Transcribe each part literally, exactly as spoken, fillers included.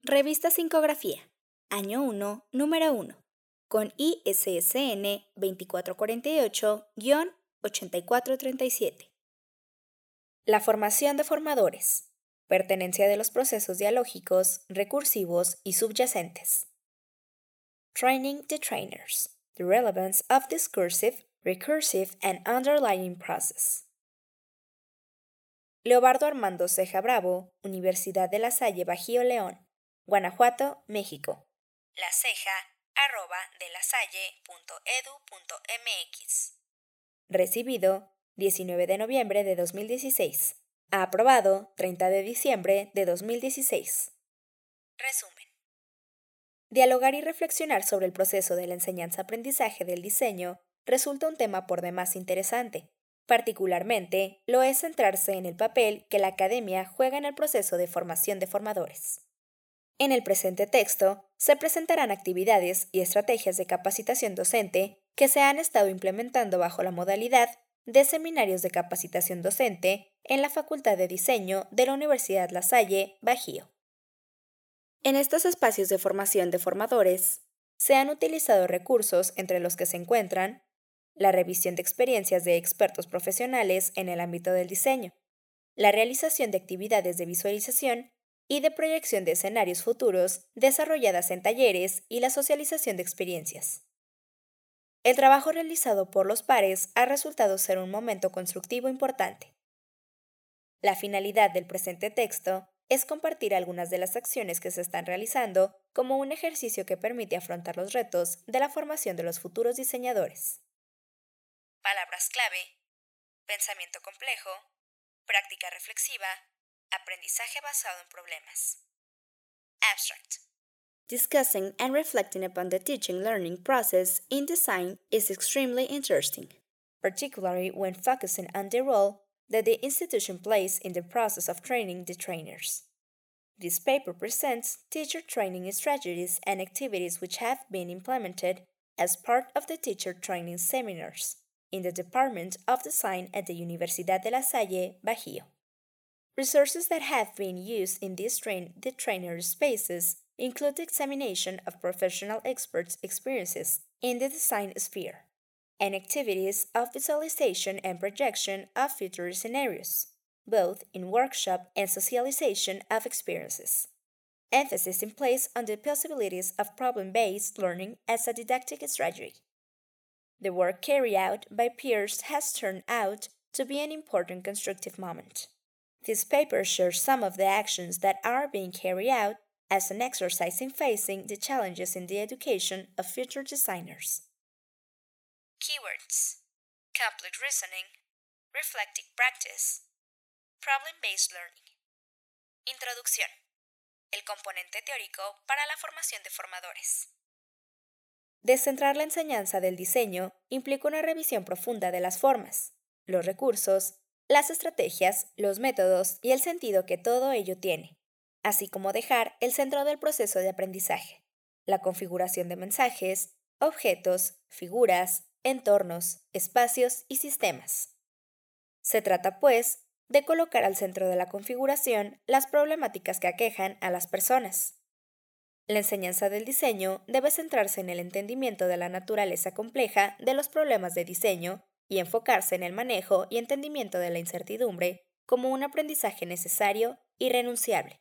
Revista Sincografía, Año uno, Número uno, con I S S N veinticuatro cuarenta y ocho ochenta y cuatro treinta y siete. La formación de formadores. Pertenencia de los procesos dialógicos, recursivos y subyacentes. Training the trainers. The relevance of discursive, recursive and underlying process. Leobardo Armando Ceja Bravo, Universidad de La Salle Bajío León, Guanajuato, México. La ceja arroba de la salle punto edu punto mx. Recibido diecinueve de noviembre de dos mil dieciséis. Aprobado treinta de diciembre de dos mil dieciséis. Resumen. Dialogar y reflexionar sobre el proceso de la enseñanza-aprendizaje del diseño resulta un tema por demás interesante. Particularmente, lo es centrarse en el papel que la academia juega en el proceso de formación de formadores. En el presente texto, se presentarán actividades y estrategias de capacitación docente que se han estado implementando bajo la modalidad de seminarios de capacitación docente en la Facultad de Diseño de la Universidad La Salle, Bajío. En estos espacios de formación de formadores, se han utilizado recursos entre los que se encuentran la revisión de experiencias de expertos profesionales en el ámbito del diseño, la realización de actividades de visualización y de proyección de escenarios futuros desarrolladas en talleres y la socialización de experiencias. El trabajo realizado por los pares ha resultado ser un momento constructivo importante. La finalidad del presente texto es compartir algunas de las acciones que se están realizando como un ejercicio que permite afrontar los retos de la formación de los futuros diseñadores. Palabras clave: pensamiento complejo, práctica reflexiva, aprendizaje basado en problemas. Abstract. Discussing and reflecting upon the teaching-learning process in design is extremely interesting, particularly when focusing on the role that the institution plays in the process of training the trainers. This paper presents teacher training strategies and activities which have been implemented as part of the teacher training seminars in the Department of Design at the Universidad de La Salle, Bajío. Resources that have been used in these train the trainer spaces include the examination of professional experts' experiences in the design sphere, and activities of visualization and projection of future scenarios, both in workshop and socialization of experiences. Emphasis is placed on the possibilities of problem-based learning as a didactic strategy. The work carried out by peers has turned out to be an important constructive moment. This paper shares some of the actions that are being carried out as an exercise in facing the challenges in the education of future designers. Keywords: complete reasoning, reflective practice, problem-based learning. Introducción: el componente teórico para la formación de formadores. Descentrar la enseñanza del diseño implica una revisión profunda de las formas, los recursos, las estrategias, los métodos y el sentido que todo ello tiene, así como dejar el centro del proceso de aprendizaje, la configuración de mensajes, objetos, figuras, entornos, espacios y sistemas. Se trata, pues, de colocar al centro de la configuración las problemáticas que aquejan a las personas. La enseñanza del diseño debe centrarse en el entendimiento de la naturaleza compleja de los problemas de diseño y enfocarse en el manejo y entendimiento de la incertidumbre como un aprendizaje necesario y renunciable.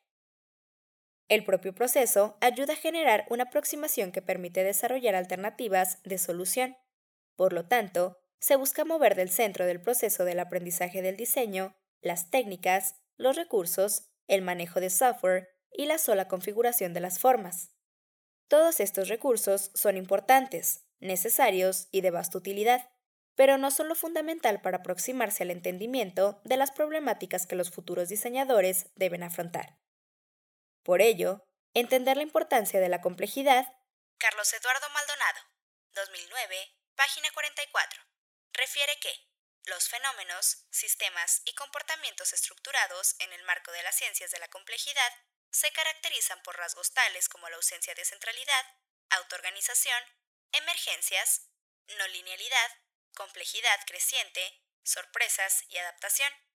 El propio proceso ayuda a generar una aproximación que permite desarrollar alternativas de solución. Por lo tanto, se busca mover del centro del proceso del aprendizaje del diseño las técnicas, los recursos, el manejo de software y la sola configuración de las formas. Todos estos recursos son importantes, necesarios y de vasta utilidad, pero no son lo fundamental para aproximarse al entendimiento de las problemáticas que los futuros diseñadores deben afrontar. Por ello, entender la importancia de la complejidad. Carlos Eduardo Maldonado, dos mil nueve, página cuarenta y cuatro, refiere que los fenómenos, sistemas y comportamientos estructurados en el marco de las ciencias de la complejidad se caracterizan por rasgos tales como la ausencia de centralidad, autoorganización, emergencias, no linealidad, complejidad creciente, sorpresas y adaptación.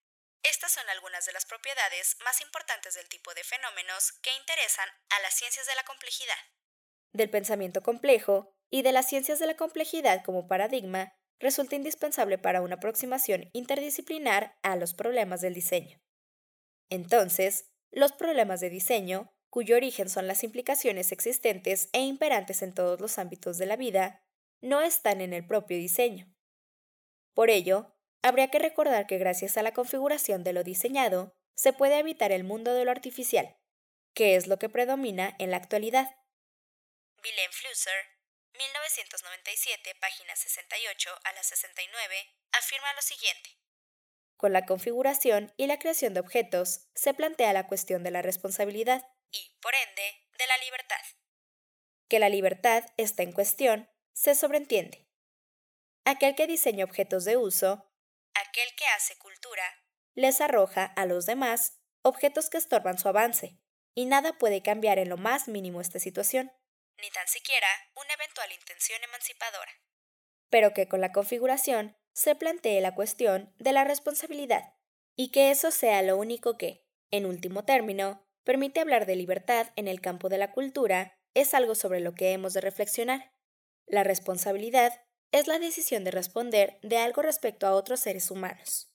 Estas son algunas de las propiedades más importantes del tipo de fenómenos que interesan a las ciencias de la complejidad. Del pensamiento complejo y de las ciencias de la complejidad como paradigma, resulta indispensable para una aproximación interdisciplinar a los problemas del diseño. Entonces, los problemas de diseño, cuyo origen son las implicaciones existentes e imperantes en todos los ámbitos de la vida, no están en el propio diseño. Por ello, habría que recordar que gracias a la configuración de lo diseñado, se puede evitar el mundo de lo artificial, que es lo que predomina en la actualidad. Wilhelm Flusser, mil novecientos noventa y siete, páginas sesenta y ocho a la sesenta y nueve, afirma lo siguiente. Con la configuración y la creación de objetos, se plantea la cuestión de la responsabilidad y, por ende, de la libertad. Que la libertad está en cuestión, se sobreentiende. Aquel que diseña objetos de uso, aquel que hace cultura, les arroja a los demás objetos que estorban su avance, y nada puede cambiar en lo más mínimo esta situación, ni tan siquiera una eventual intención emancipadora. Pero que con la configuración se plantee la cuestión de la responsabilidad, y que eso sea lo único que, en último término, permite hablar de libertad en el campo de la cultura, es algo sobre lo que hemos de reflexionar. La responsabilidad es la decisión de responder de algo respecto a otros seres humanos.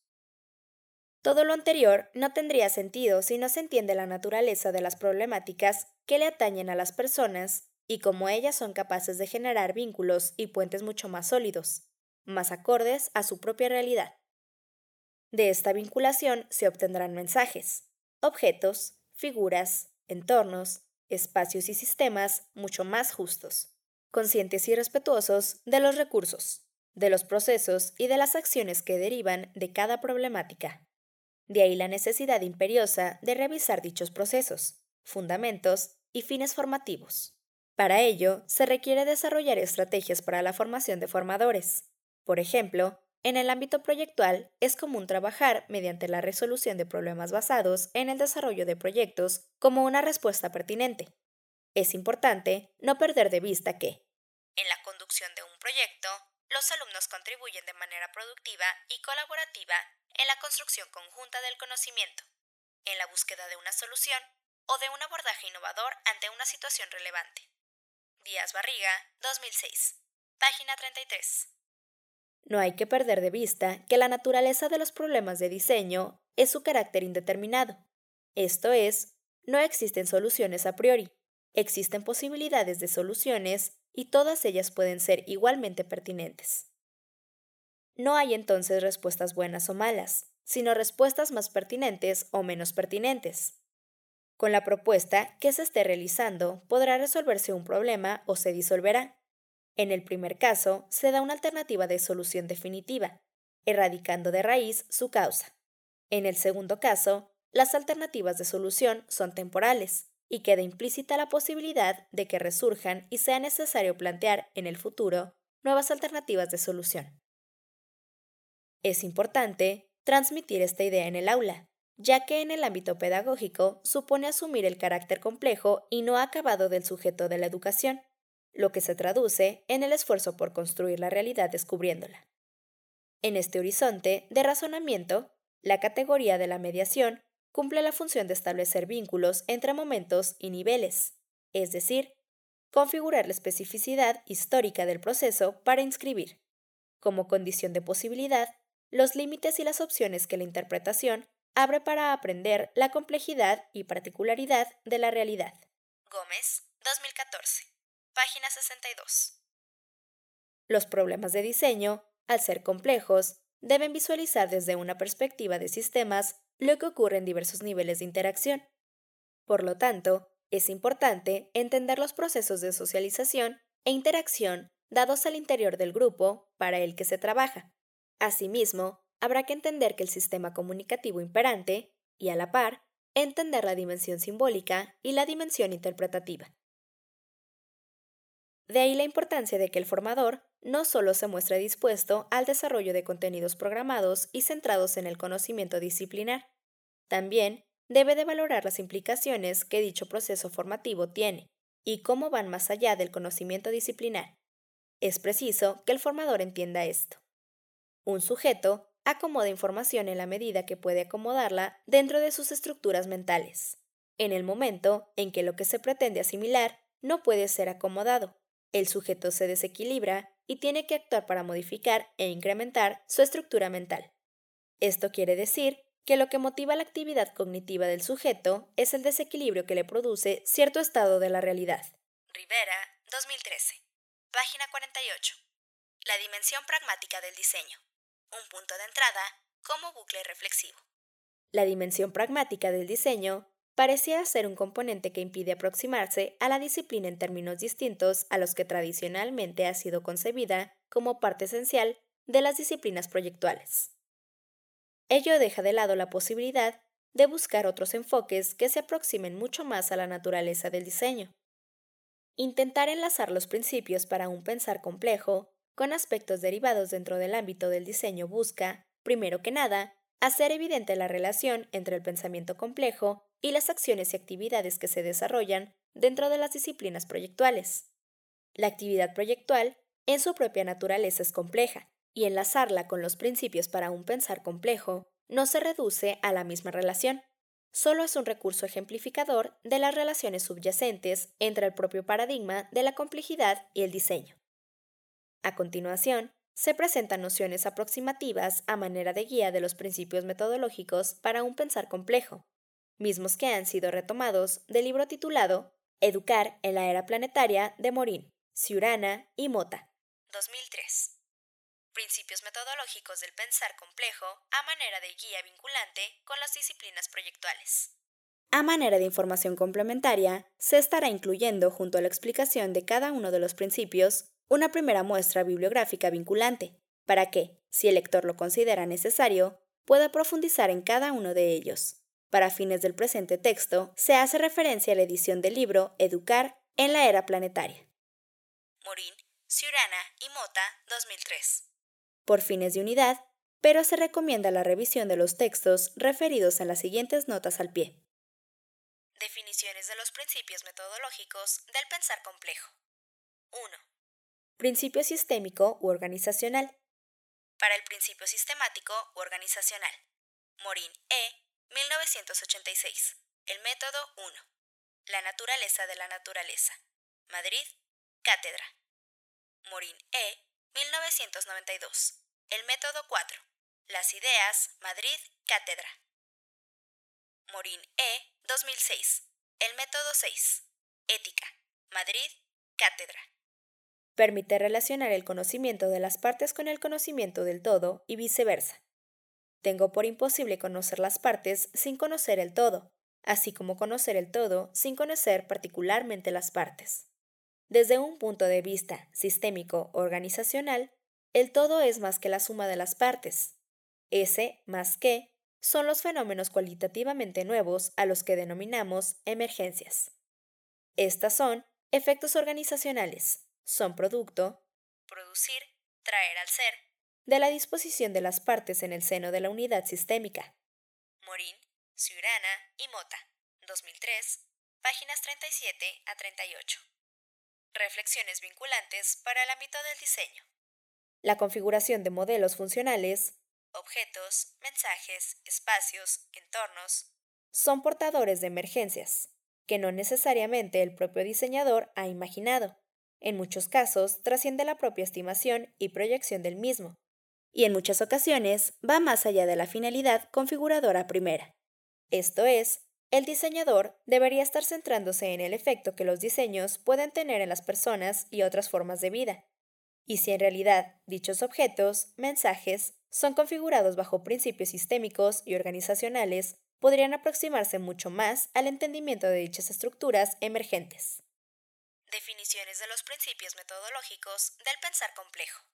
Todo lo anterior no tendría sentido si no se entiende la naturaleza de las problemáticas que le atañen a las personas y cómo ellas son capaces de generar vínculos y puentes mucho más sólidos, más acordes a su propia realidad. De esta vinculación se obtendrán mensajes, objetos, figuras, entornos, espacios y sistemas mucho más justos, conscientes y respetuosos de los recursos, de los procesos y de las acciones que derivan de cada problemática. De ahí la necesidad imperiosa de revisar dichos procesos, fundamentos y fines formativos. Para ello, se requiere desarrollar estrategias para la formación de formadores. Por ejemplo, en el ámbito proyectual es común trabajar mediante la resolución de problemas basados en el desarrollo de proyectos como una respuesta pertinente. Es importante no perder de vista que, en la conducción de un proyecto, los alumnos contribuyen de manera productiva y colaborativa en la construcción conjunta del conocimiento, en la búsqueda de una solución o de un abordaje innovador ante una situación relevante. Díaz Barriga, dos mil seis, página treinta y tres. No hay que perder de vista que la naturaleza de los problemas de diseño es su carácter indeterminado. Esto es, no existen soluciones a priori, existen posibilidades de soluciones y todas ellas pueden ser igualmente pertinentes. No hay entonces respuestas buenas o malas, sino respuestas más pertinentes o menos pertinentes. Con la propuesta que se esté realizando podrá resolverse un problema o se disolverá. En el primer caso, se da una alternativa de solución definitiva, erradicando de raíz su causa. En el segundo caso, las alternativas de solución son temporales y queda implícita la posibilidad de que resurjan y sea necesario plantear en el futuro nuevas alternativas de solución. Es importante transmitir esta idea en el aula, ya que en el ámbito pedagógico supone asumir el carácter complejo y no acabado del sujeto de la educación, lo que se traduce en el esfuerzo por construir la realidad descubriéndola. En este horizonte de razonamiento, la categoría de la mediación cumple la función de establecer vínculos entre momentos y niveles, es decir, configurar la especificidad histórica del proceso para inscribir, como condición de posibilidad, los límites y las opciones que la interpretación abre para aprender la complejidad y particularidad de la realidad. Gómez, dos mil catorce, página sesenta y dos. Los problemas de diseño, al ser complejos, deben visualizar desde una perspectiva de sistemas lo que ocurre en diversos niveles de interacción. Por lo tanto, es importante entender los procesos de socialización e interacción dados al interior del grupo para el que se trabaja. Asimismo, habrá que entender que el sistema comunicativo imperante, y a la par, entender la dimensión simbólica y la dimensión interpretativa. De ahí la importancia de que el formador no solo se muestre dispuesto al desarrollo de contenidos programados y centrados en el conocimiento disciplinar, también debe de valorar las implicaciones que dicho proceso formativo tiene y cómo van más allá del conocimiento disciplinar. Es preciso que el formador entienda esto. Un sujeto acomoda información en la medida que puede acomodarla dentro de sus estructuras mentales, en el momento en que lo que se pretende asimilar no puede ser acomodado. El sujeto se desequilibra y tiene que actuar para modificar e incrementar su estructura mental. Esto quiere decir que lo que motiva la actividad cognitiva del sujeto es el desequilibrio que le produce cierto estado de la realidad. Rivera, dos mil trece. Página cuarenta y ocho. La dimensión pragmática del diseño. Un punto de entrada como bucle reflexivo. La dimensión pragmática del diseño pareciera ser un componente que impide aproximarse a la disciplina en términos distintos a los que tradicionalmente ha sido concebida como parte esencial de las disciplinas proyectuales. Ello deja de lado la posibilidad de buscar otros enfoques que se aproximen mucho más a la naturaleza del diseño. Intentar enlazar los principios para un pensar complejo con aspectos derivados dentro del ámbito del diseño busca, primero que nada, hacer evidente la relación entre el pensamiento complejo y las acciones y actividades que se desarrollan dentro de las disciplinas proyectuales. La actividad proyectual, en su propia naturaleza, es compleja, y enlazarla con los principios para un pensar complejo no se reduce a la misma relación. Solo es un recurso ejemplificador de las relaciones subyacentes entre el propio paradigma de la complejidad y el diseño. A continuación, se presentan nociones aproximativas a manera de guía de los principios metodológicos para un pensar complejo, mismos que han sido retomados del libro titulado Educar en la era planetaria de Morin, Ciurana y Mota, dos mil tres. Principios metodológicos del pensar complejo a manera de guía vinculante con las disciplinas proyectuales. A manera de información complementaria, se estará incluyendo, junto a la explicación de cada uno de los principios, una primera muestra bibliográfica vinculante, para que, si el lector lo considera necesario, pueda profundizar en cada uno de ellos. Para fines del presente texto, se hace referencia a la edición del libro Educar en la era planetaria. Morin, Ciurana y Mota, dos mil tres. Por fines de unidad, pero se recomienda la revisión de los textos referidos en las siguientes notas al pie. Definiciones de los principios metodológicos del pensar complejo. uno. Principio sistémico u organizacional. Para el principio sistemático u organizacional. Morin E., mil novecientos ochenta y seis. El método uno. La naturaleza de la naturaleza. Madrid, Cátedra. Morin E., mil novecientos noventa y dos. El método cuatro. Las ideas, Madrid, Cátedra. Morin E., dos mil seis. El método seis. Ética, Madrid, Cátedra. Permite relacionar el conocimiento de las partes con el conocimiento del todo y viceversa. Tengo por imposible conocer las partes sin conocer el todo, así como conocer el todo sin conocer particularmente las partes. Desde un punto de vista sistémico organizacional, el todo es más que la suma de las partes. Ese más que son los fenómenos cualitativamente nuevos a los que denominamos emergencias. Estas son efectos organizacionales, son producto, producir, traer al ser, de la disposición de las partes en el seno de la unidad sistémica. Morin, Ciurana y Mota, dos mil tres, páginas treinta y siete a treinta y ocho. Reflexiones vinculantes para el ámbito del diseño. La configuración de modelos funcionales, objetos, mensajes, espacios, entornos, son portadores de emergencias, que no necesariamente el propio diseñador ha imaginado. En muchos casos trasciende la propia estimación y proyección del mismo, y en muchas ocasiones va más allá de la finalidad configuradora primera. Esto es, el diseñador debería estar centrándose en el efecto que los diseños pueden tener en las personas y otras formas de vida, y si en realidad dichos objetos, mensajes, son configurados bajo principios sistémicos y organizacionales, podrían aproximarse mucho más al entendimiento de dichas estructuras emergentes. Definiciones de los principios metodológicos del pensar complejo.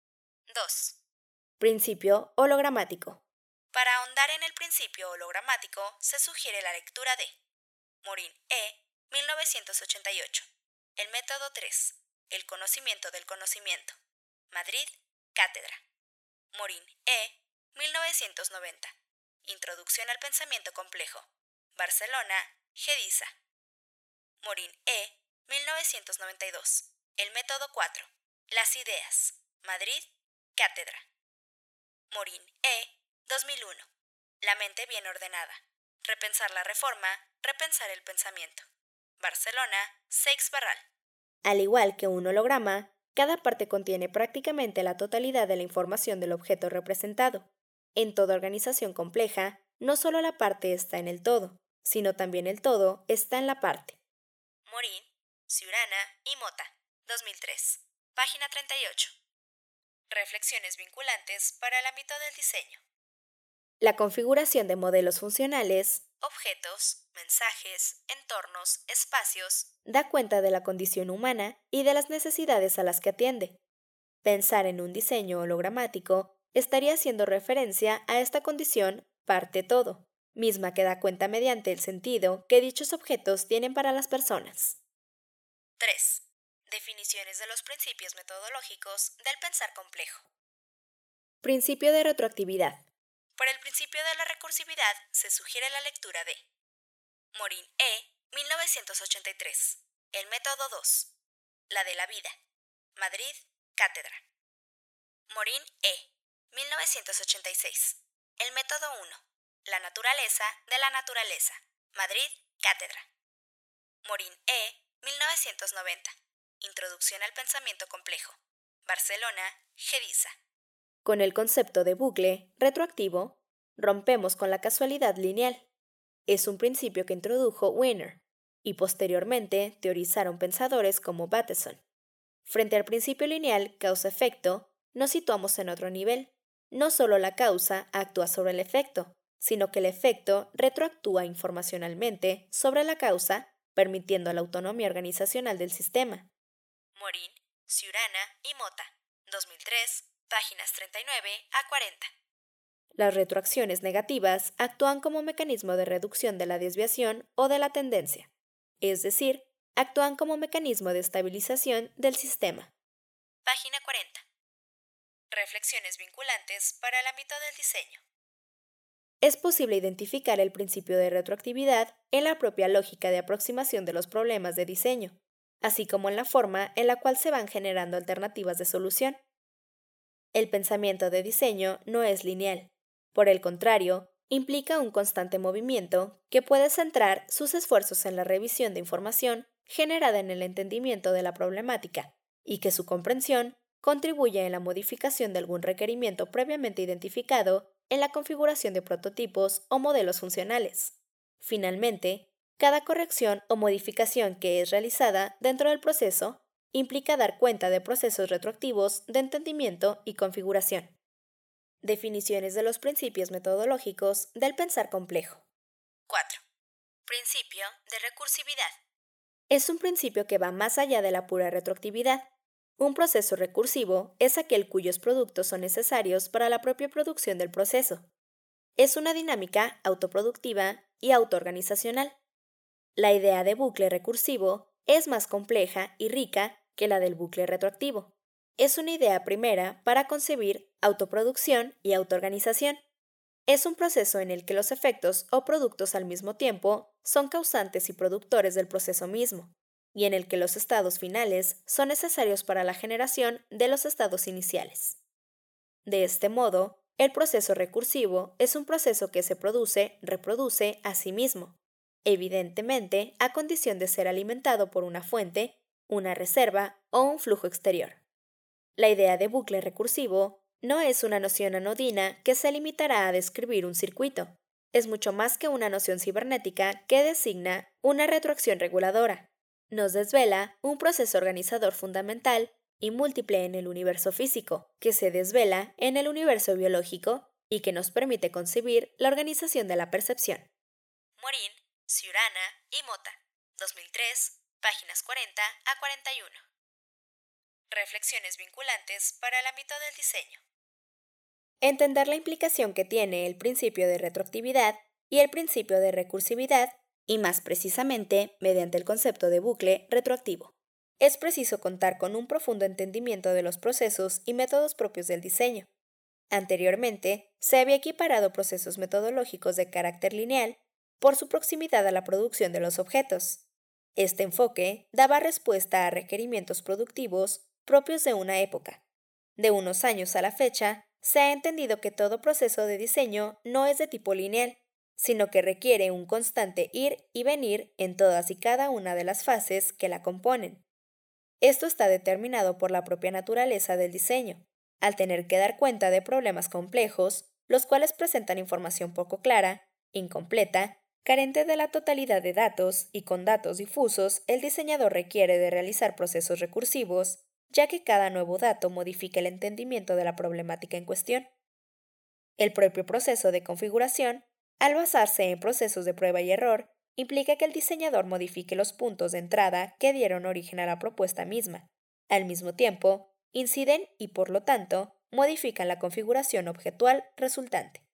dos. Principio hologramático. Para ahondar en el principio hologramático, se sugiere la lectura de Morin E., mil novecientos ochenta y ocho. El método tres. El conocimiento del conocimiento. Madrid, Cátedra. Morin E., mil novecientos noventa. Introducción al pensamiento complejo. Barcelona, Gediza. Morin E., mil novecientos noventa y dos. El método cuatro. Las ideas. Madrid, Cátedra. Morin E. dos mil uno. La mente bien ordenada. Repensar la reforma, repensar el pensamiento. Barcelona, Seix Barral. Al igual que un holograma, cada parte contiene prácticamente la totalidad de la información del objeto representado. En toda organización compleja, no solo la parte está en el todo, sino también el todo está en la parte. Morin, Ciurana y Mota, dos mil tres. Página treinta y ocho. Reflexiones vinculantes para el ámbito del diseño. La configuración de modelos funcionales, objetos, mensajes, entornos, espacios, da cuenta de la condición humana y de las necesidades a las que atiende. Pensar en un diseño hologramático estaría haciendo referencia a esta condición parte todo, misma que da cuenta mediante el sentido que dichos objetos tienen para las personas. tres. Definiciones de los principios metodológicos del pensar complejo. Principio de retroactividad. Por el principio de la recursividad se sugiere la lectura de Morin E. mil novecientos ochenta y tres. El método dos. La de la vida. Madrid, Cátedra. Morin E. mil novecientos ochenta y seis. El método uno. La naturaleza de la naturaleza. Madrid, Cátedra. Morin E. mil novecientos noventa. Introducción al pensamiento complejo. Barcelona, Gedisa. Con el concepto de bucle retroactivo, rompemos con la casualidad lineal. Es un principio que introdujo Wiener y posteriormente teorizaron pensadores como Bateson. Frente al principio lineal causa-efecto, nos situamos en otro nivel. No solo la causa actúa sobre el efecto, sino que el efecto retroactúa informacionalmente sobre la causa, permitiendo la autonomía organizacional del sistema. Morin, Ciurana y Mota, dos mil tres, páginas treinta y nueve a cuarenta. Las retroacciones negativas actúan como mecanismo de reducción de la desviación o de la tendencia, es decir, actúan como mecanismo de estabilización del sistema. Página cuarenta. Reflexiones vinculantes para el ámbito del diseño. Es posible identificar el principio de retroactividad en la propia lógica de aproximación de los problemas de diseño, así como en la forma en la cual se van generando alternativas de solución. El pensamiento de diseño no es lineal. Por el contrario, implica un constante movimiento que puede centrar sus esfuerzos en la revisión de información generada en el entendimiento de la problemática y que su comprensión contribuye en la modificación de algún requerimiento previamente identificado en la configuración de prototipos o modelos funcionales. Finalmente, cada corrección o modificación que es realizada dentro del proceso implica dar cuenta de procesos retroactivos de entendimiento y configuración. Definiciones de los principios metodológicos del pensar complejo. cuatro. Principio de recursividad. Es un principio que va más allá de la pura retroactividad. Un proceso recursivo es aquel cuyos productos son necesarios para la propia producción del proceso. Es una dinámica autoproductiva y autoorganizacional. La idea de bucle recursivo es más compleja y rica que la del bucle retroactivo. Es una idea primera para concebir autoproducción y autoorganización. Es un proceso en el que los efectos o productos al mismo tiempo son causantes y productores del proceso mismo, y en el que los estados finales son necesarios para la generación de los estados iniciales. De este modo, el proceso recursivo es un proceso que se produce, reproduce a sí mismo, evidentemente a condición de ser alimentado por una fuente, una reserva o un flujo exterior. La idea de bucle recursivo no es una noción anodina que se limitará a describir un circuito. Es mucho más que una noción cibernética que designa una retroacción reguladora. Nos desvela un proceso organizador fundamental y múltiple en el universo físico, que se desvela en el universo biológico y que nos permite concebir la organización de la percepción. Morin, Ciurana y Mota, dos mil tres, páginas cuarenta a cuarenta y uno. Reflexiones vinculantes para el ámbito del diseño. Entender la implicación que tiene el principio de retroactividad y el principio de recursividad, y más precisamente mediante el concepto de bucle retroactivo. Es preciso contar con un profundo entendimiento de los procesos y métodos propios del diseño. Anteriormente, se había equiparado procesos metodológicos de carácter lineal por su proximidad a la producción de los objetos. Este enfoque daba respuesta a requerimientos productivos propios de una época. De unos años a la fecha, Se ha entendido que todo proceso de diseño no es de tipo lineal, sino que requiere un constante ir y venir en todas y cada una de las fases que la componen. Esto está determinado por la propia naturaleza del diseño, al tener que dar cuenta de problemas complejos, los cuales presentan información poco clara, incompleta, carente de la totalidad de datos y con datos difusos, el diseñador requiere de realizar procesos recursivos, ya que cada nuevo dato modifica el entendimiento de la problemática en cuestión. El propio proceso de configuración, al basarse en procesos de prueba y error, implica que el diseñador modifique los puntos de entrada que dieron origen a la propuesta misma. Al mismo tiempo, inciden y, por lo tanto, modifican la configuración objetual resultante.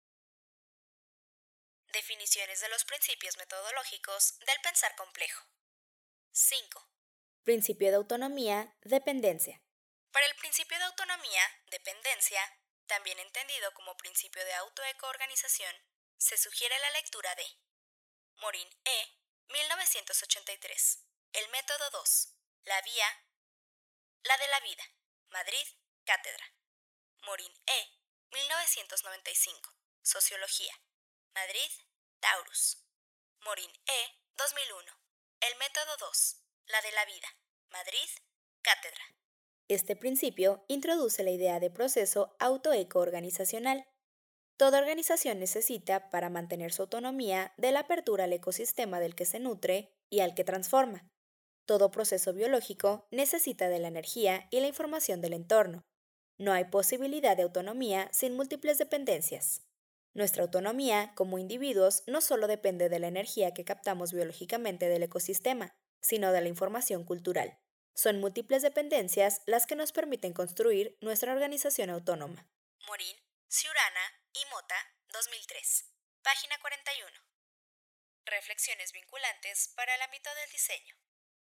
Definiciones de los principios metodológicos del pensar complejo. cinco. Principio de autonomía, dependencia. Para el principio de autonomía, dependencia, también entendido como principio de autoecoorganización, se sugiere la lectura de Morin E., mil novecientos ochenta y tres, El método dos, La vía, la de la vida, Madrid, Cátedra. Morin E., mil novecientos noventa y cinco, Sociología, Madrid, Taurus. Morin E., dos mil uno, El método dos, La de la vida, Madrid, Cátedra. Este principio introduce la idea de proceso autoecoorganizacional. Toda organización necesita, para mantener su autonomía, de la apertura al ecosistema del que se nutre y al que transforma. Todo proceso biológico necesita de la energía y la información del entorno. No hay posibilidad de autonomía sin múltiples dependencias. Nuestra autonomía como individuos no solo depende de la energía que captamos biológicamente del ecosistema, sino de la información cultural. Son múltiples dependencias las que nos permiten construir nuestra organización autónoma. Morin, Ciurana y Mota, dos mil tres. Página cuarenta y uno. Reflexiones vinculantes para el ámbito del diseño.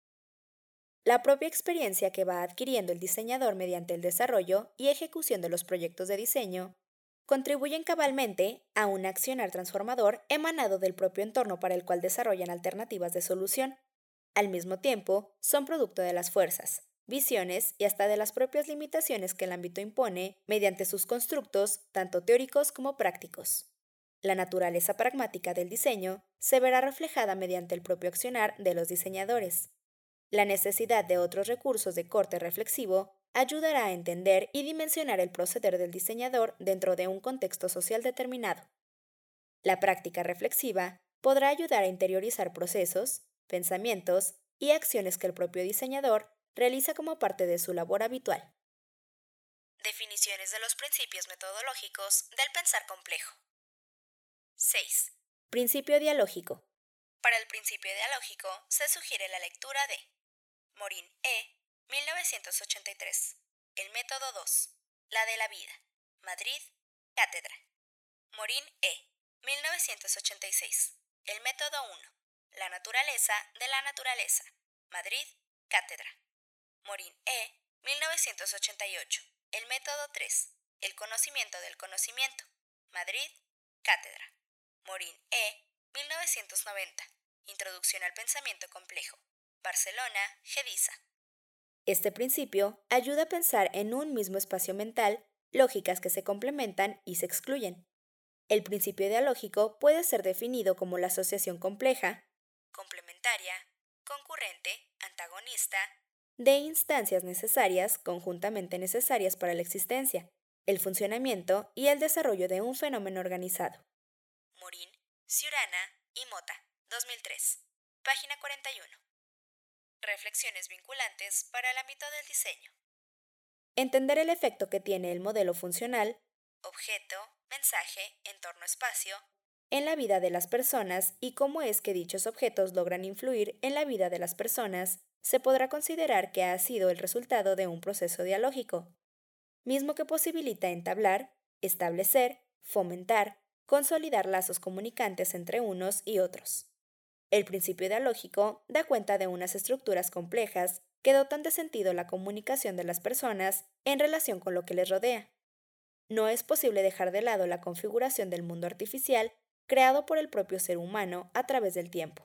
La propia experiencia que va adquiriendo el diseñador mediante el desarrollo y ejecución de los proyectos de diseño contribuyen cabalmente a un accionar transformador emanado del propio entorno para el cual desarrollan alternativas de solución. Al mismo tiempo, son producto de las fuerzas, visiones y hasta de las propias limitaciones que el ámbito impone mediante sus constructos, tanto teóricos como prácticos. La naturaleza pragmática del diseño se verá reflejada mediante el propio accionar de los diseñadores. La necesidad de otros recursos de corte reflexivo ayudará a entender y dimensionar el proceder del diseñador dentro de un contexto social determinado. La práctica reflexiva podrá ayudar a interiorizar procesos, pensamientos y acciones que el propio diseñador realiza como parte de su labor habitual. Definiciones de los principios metodológicos del pensar complejo. seis. Principio dialógico. Para el principio dialógico se sugiere la lectura de Morin E., mil novecientos ochenta y tres, El método dos, La de la vida, Madrid, Cátedra. Morin E., mil novecientos ochenta y seis, El método uno, La naturaleza de la naturaleza, Madrid, Cátedra. Morin E., mil novecientos ochenta y ocho, El método tres, El conocimiento del conocimiento, Madrid, Cátedra. Morin E., mil novecientos noventa, Introducción al pensamiento complejo, Barcelona, Gedisa. Este principio ayuda a pensar en un mismo espacio mental lógicas que se complementan y se excluyen. El principio dialógico puede ser definido como la asociación compleja, complementaria, concurrente, antagonista, de instancias necesarias, conjuntamente necesarias para la existencia, el funcionamiento y el desarrollo de un fenómeno organizado. Morin, Ciurana y Mota, dos mil tres. Página cuarenta y uno. Reflexiones vinculantes para el ámbito del diseño. Entender el efecto que tiene el modelo funcional, objeto, mensaje, entorno-espacio, en la vida de las personas y cómo es que dichos objetos logran influir en la vida de las personas, se podrá considerar que ha sido el resultado de un proceso dialógico, mismo que posibilita entablar, establecer, fomentar, consolidar lazos comunicantes entre unos y otros. El principio dialógico da cuenta de unas estructuras complejas que dotan de sentido la comunicación de las personas en relación con lo que les rodea. No es posible dejar de lado la configuración del mundo artificial creado por el propio ser humano a través del tiempo.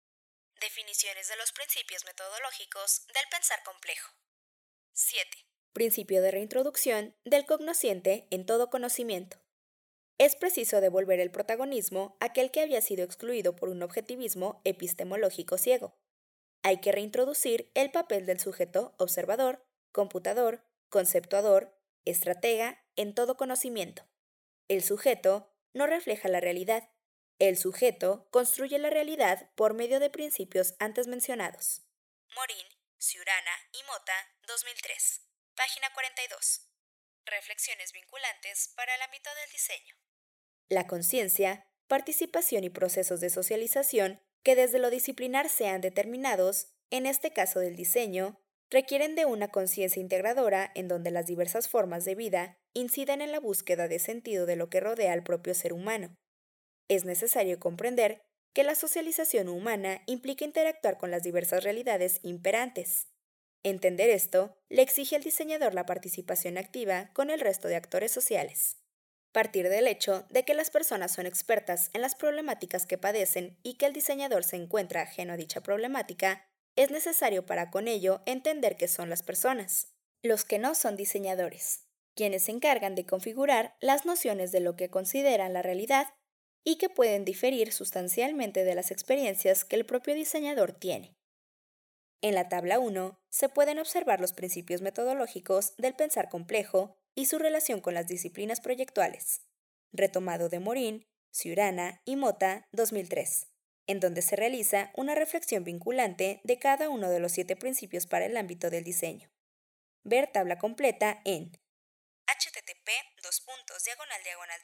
Definiciones de los principios metodológicos del pensar complejo. siete. Principio de reintroducción del cognosciente en todo conocimiento. Es preciso devolver el protagonismo a aquel que había sido excluido por un objetivismo epistemológico ciego. Hay que reintroducir el papel del sujeto observador, computador, conceptuador, estratega en todo conocimiento. El sujeto no refleja la realidad. El sujeto construye la realidad por medio de principios antes mencionados. Morín, Ciurana y Mota, dos mil tres. Página cuarenta y dos. Reflexiones vinculantes para el ámbito del diseño. La conciencia, participación y procesos de socialización que desde lo disciplinar sean determinados, en este caso del diseño, requieren de una conciencia integradora en donde las diversas formas de vida inciden en la búsqueda de sentido de lo que rodea al propio ser humano. Es necesario comprender que la socialización humana implica interactuar con las diversas realidades imperantes. Entender esto le exige al diseñador la participación activa con el resto de actores sociales. Partir del hecho de que las personas son expertas en las problemáticas que padecen y que el diseñador se encuentra ajeno a dicha problemática, es necesario para con ello entender qué son las personas, los que no son diseñadores, quienes se encargan de configurar las nociones de lo que consideran la realidad y que pueden diferir sustancialmente de las experiencias que el propio diseñador tiene. En la tabla uno se pueden observar los principios metodológicos del pensar complejo y su relación con las disciplinas proyectuales, retomado de Morín, Ciurana y Mota, dos mil tres, en donde se realiza una reflexión vinculante de cada uno de los siete principios para el ámbito del diseño. Ver tabla completa en http dos puntos diagonal diagonal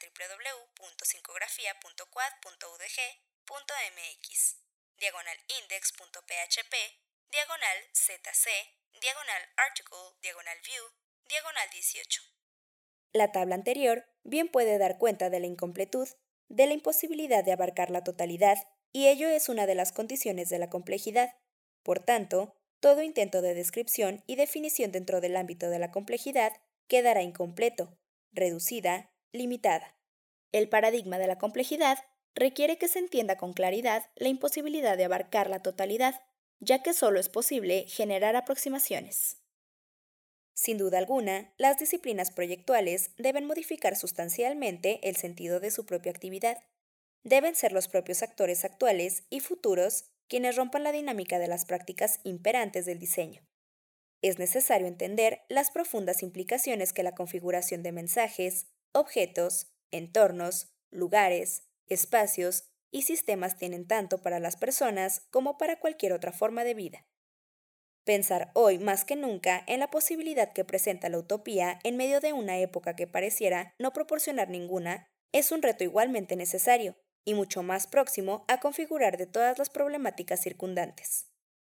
www.psicografia.quad.udg.mx diagonal index.php diagonal zc diagonal article diagonal view diagonal dieciocho. La tabla anterior bien puede dar cuenta de la incompletud, de la imposibilidad de abarcar la totalidad, y ello es una de las condiciones de la complejidad. Por tanto, todo intento de descripción y definición dentro del ámbito de la complejidad quedará incompleto, reducida, limitada. El paradigma de la complejidad requiere que se entienda con claridad la imposibilidad de abarcar la totalidad, ya que solo es posible generar aproximaciones. Sin duda alguna, las disciplinas proyectuales deben modificar sustancialmente el sentido de su propia actividad. Deben ser los propios actores actuales y futuros quienes rompan la dinámica de las prácticas imperantes del diseño. Es necesario entender las profundas implicaciones que la configuración de mensajes, objetos, entornos, lugares, espacios y sistemas tienen tanto para las personas como para cualquier otra forma de vida. Pensar hoy más que nunca en la posibilidad que presenta la utopía en medio de una época que pareciera no proporcionar ninguna es un reto igualmente necesario y mucho más próximo a configurar de todas las problemáticas circundantes.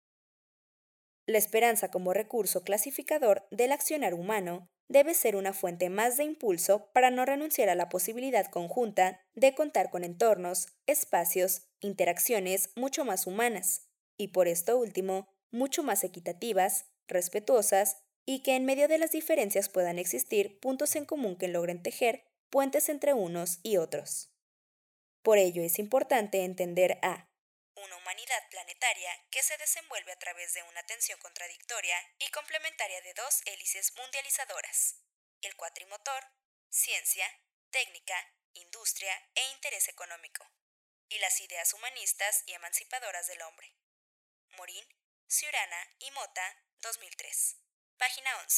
La esperanza como recurso clasificador del accionar humano debe ser una fuente más de impulso para no renunciar a la posibilidad conjunta de contar con entornos, espacios, interacciones mucho más humanas, y por esto último, mucho más equitativas, respetuosas, y que en medio de las diferencias puedan existir puntos en común que logren tejer puentes entre unos y otros. Por ello es importante entender a una humanidad planetaria que se desenvuelve a través de una tensión contradictoria y complementaria de dos hélices mundializadoras, el cuatrimotor, ciencia, técnica, industria e interés económico, y las ideas humanistas y emancipadoras del hombre. Morín, Ciurana y Mota, dos mil tres. Página once.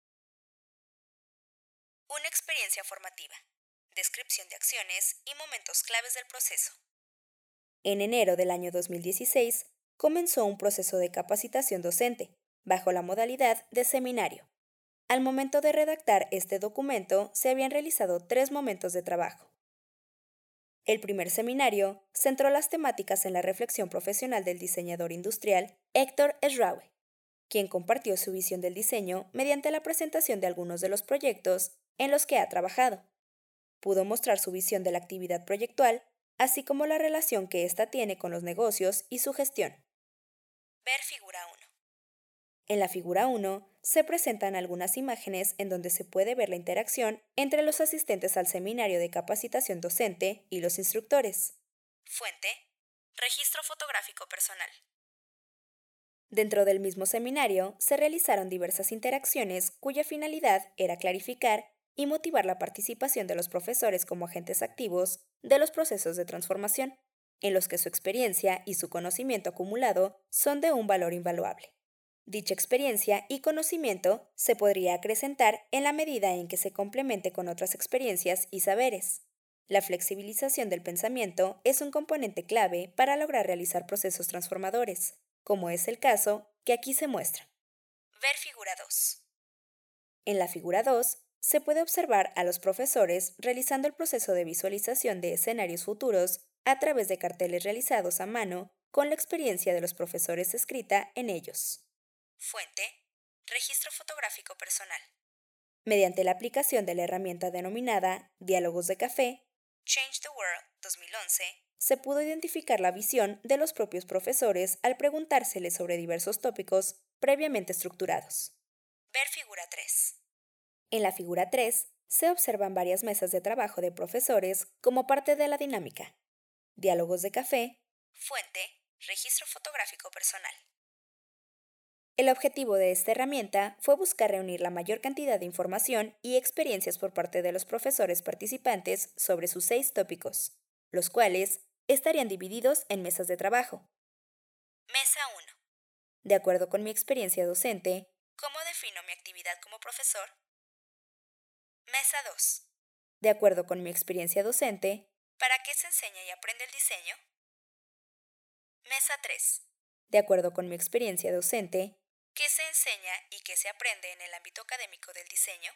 Una experiencia formativa. Descripción de acciones y momentos claves del proceso. En enero del año dos mil dieciséis, comenzó un proceso de capacitación docente, bajo la modalidad de seminario. Al momento de redactar este documento, se habían realizado tres momentos de trabajo. El primer seminario centró las temáticas en la reflexión profesional del diseñador industrial Héctor Esraue, quien compartió su visión del diseño mediante la presentación de algunos de los proyectos en los que ha trabajado. Pudo mostrar su visión de la actividad proyectual, así como la relación que ésta tiene con los negocios y su gestión. Ver figura uno. En la figura uno se presentan algunas imágenes en donde se puede ver la interacción entre los asistentes al seminario de capacitación docente y los instructores. Fuente: Registro fotográfico personal. Dentro del mismo seminario se realizaron diversas interacciones cuya finalidad era clarificar y motivar la participación de los profesores como agentes activos de los procesos de transformación, en los que su experiencia y su conocimiento acumulado son de un valor invaluable. Dicha experiencia y conocimiento se podría acrecentar en la medida en que se complemente con otras experiencias y saberes. La flexibilización del pensamiento es un componente clave para lograr realizar procesos transformadores, como es el caso que aquí se muestra. Ver figura dos. En la figura dos, se puede observar a los profesores realizando el proceso de visualización de escenarios futuros a través de carteles realizados a mano con la experiencia de los profesores escrita en ellos. Fuente: Registro fotográfico personal. Mediante la aplicación de la herramienta denominada Diálogos de Café, Change the World dos mil once, se pudo identificar la visión de los propios profesores al preguntárseles sobre diversos tópicos previamente estructurados. Ver figura tres. En la figura tres se observan varias mesas de trabajo de profesores como parte de la dinámica. Diálogos de Café. Fuente: Registro fotográfico personal. El objetivo de esta herramienta fue buscar reunir la mayor cantidad de información y experiencias por parte de los profesores participantes sobre sus seis tópicos, los cuales estarían divididos en mesas de trabajo. Mesa uno. De acuerdo con mi experiencia docente, ¿cómo defino mi actividad como profesor? Mesa dos. De acuerdo con mi experiencia docente, ¿para qué se enseña y aprende el diseño? Mesa tres. De acuerdo con mi experiencia docente, ¿qué se enseña y qué se aprende en el ámbito académico del diseño?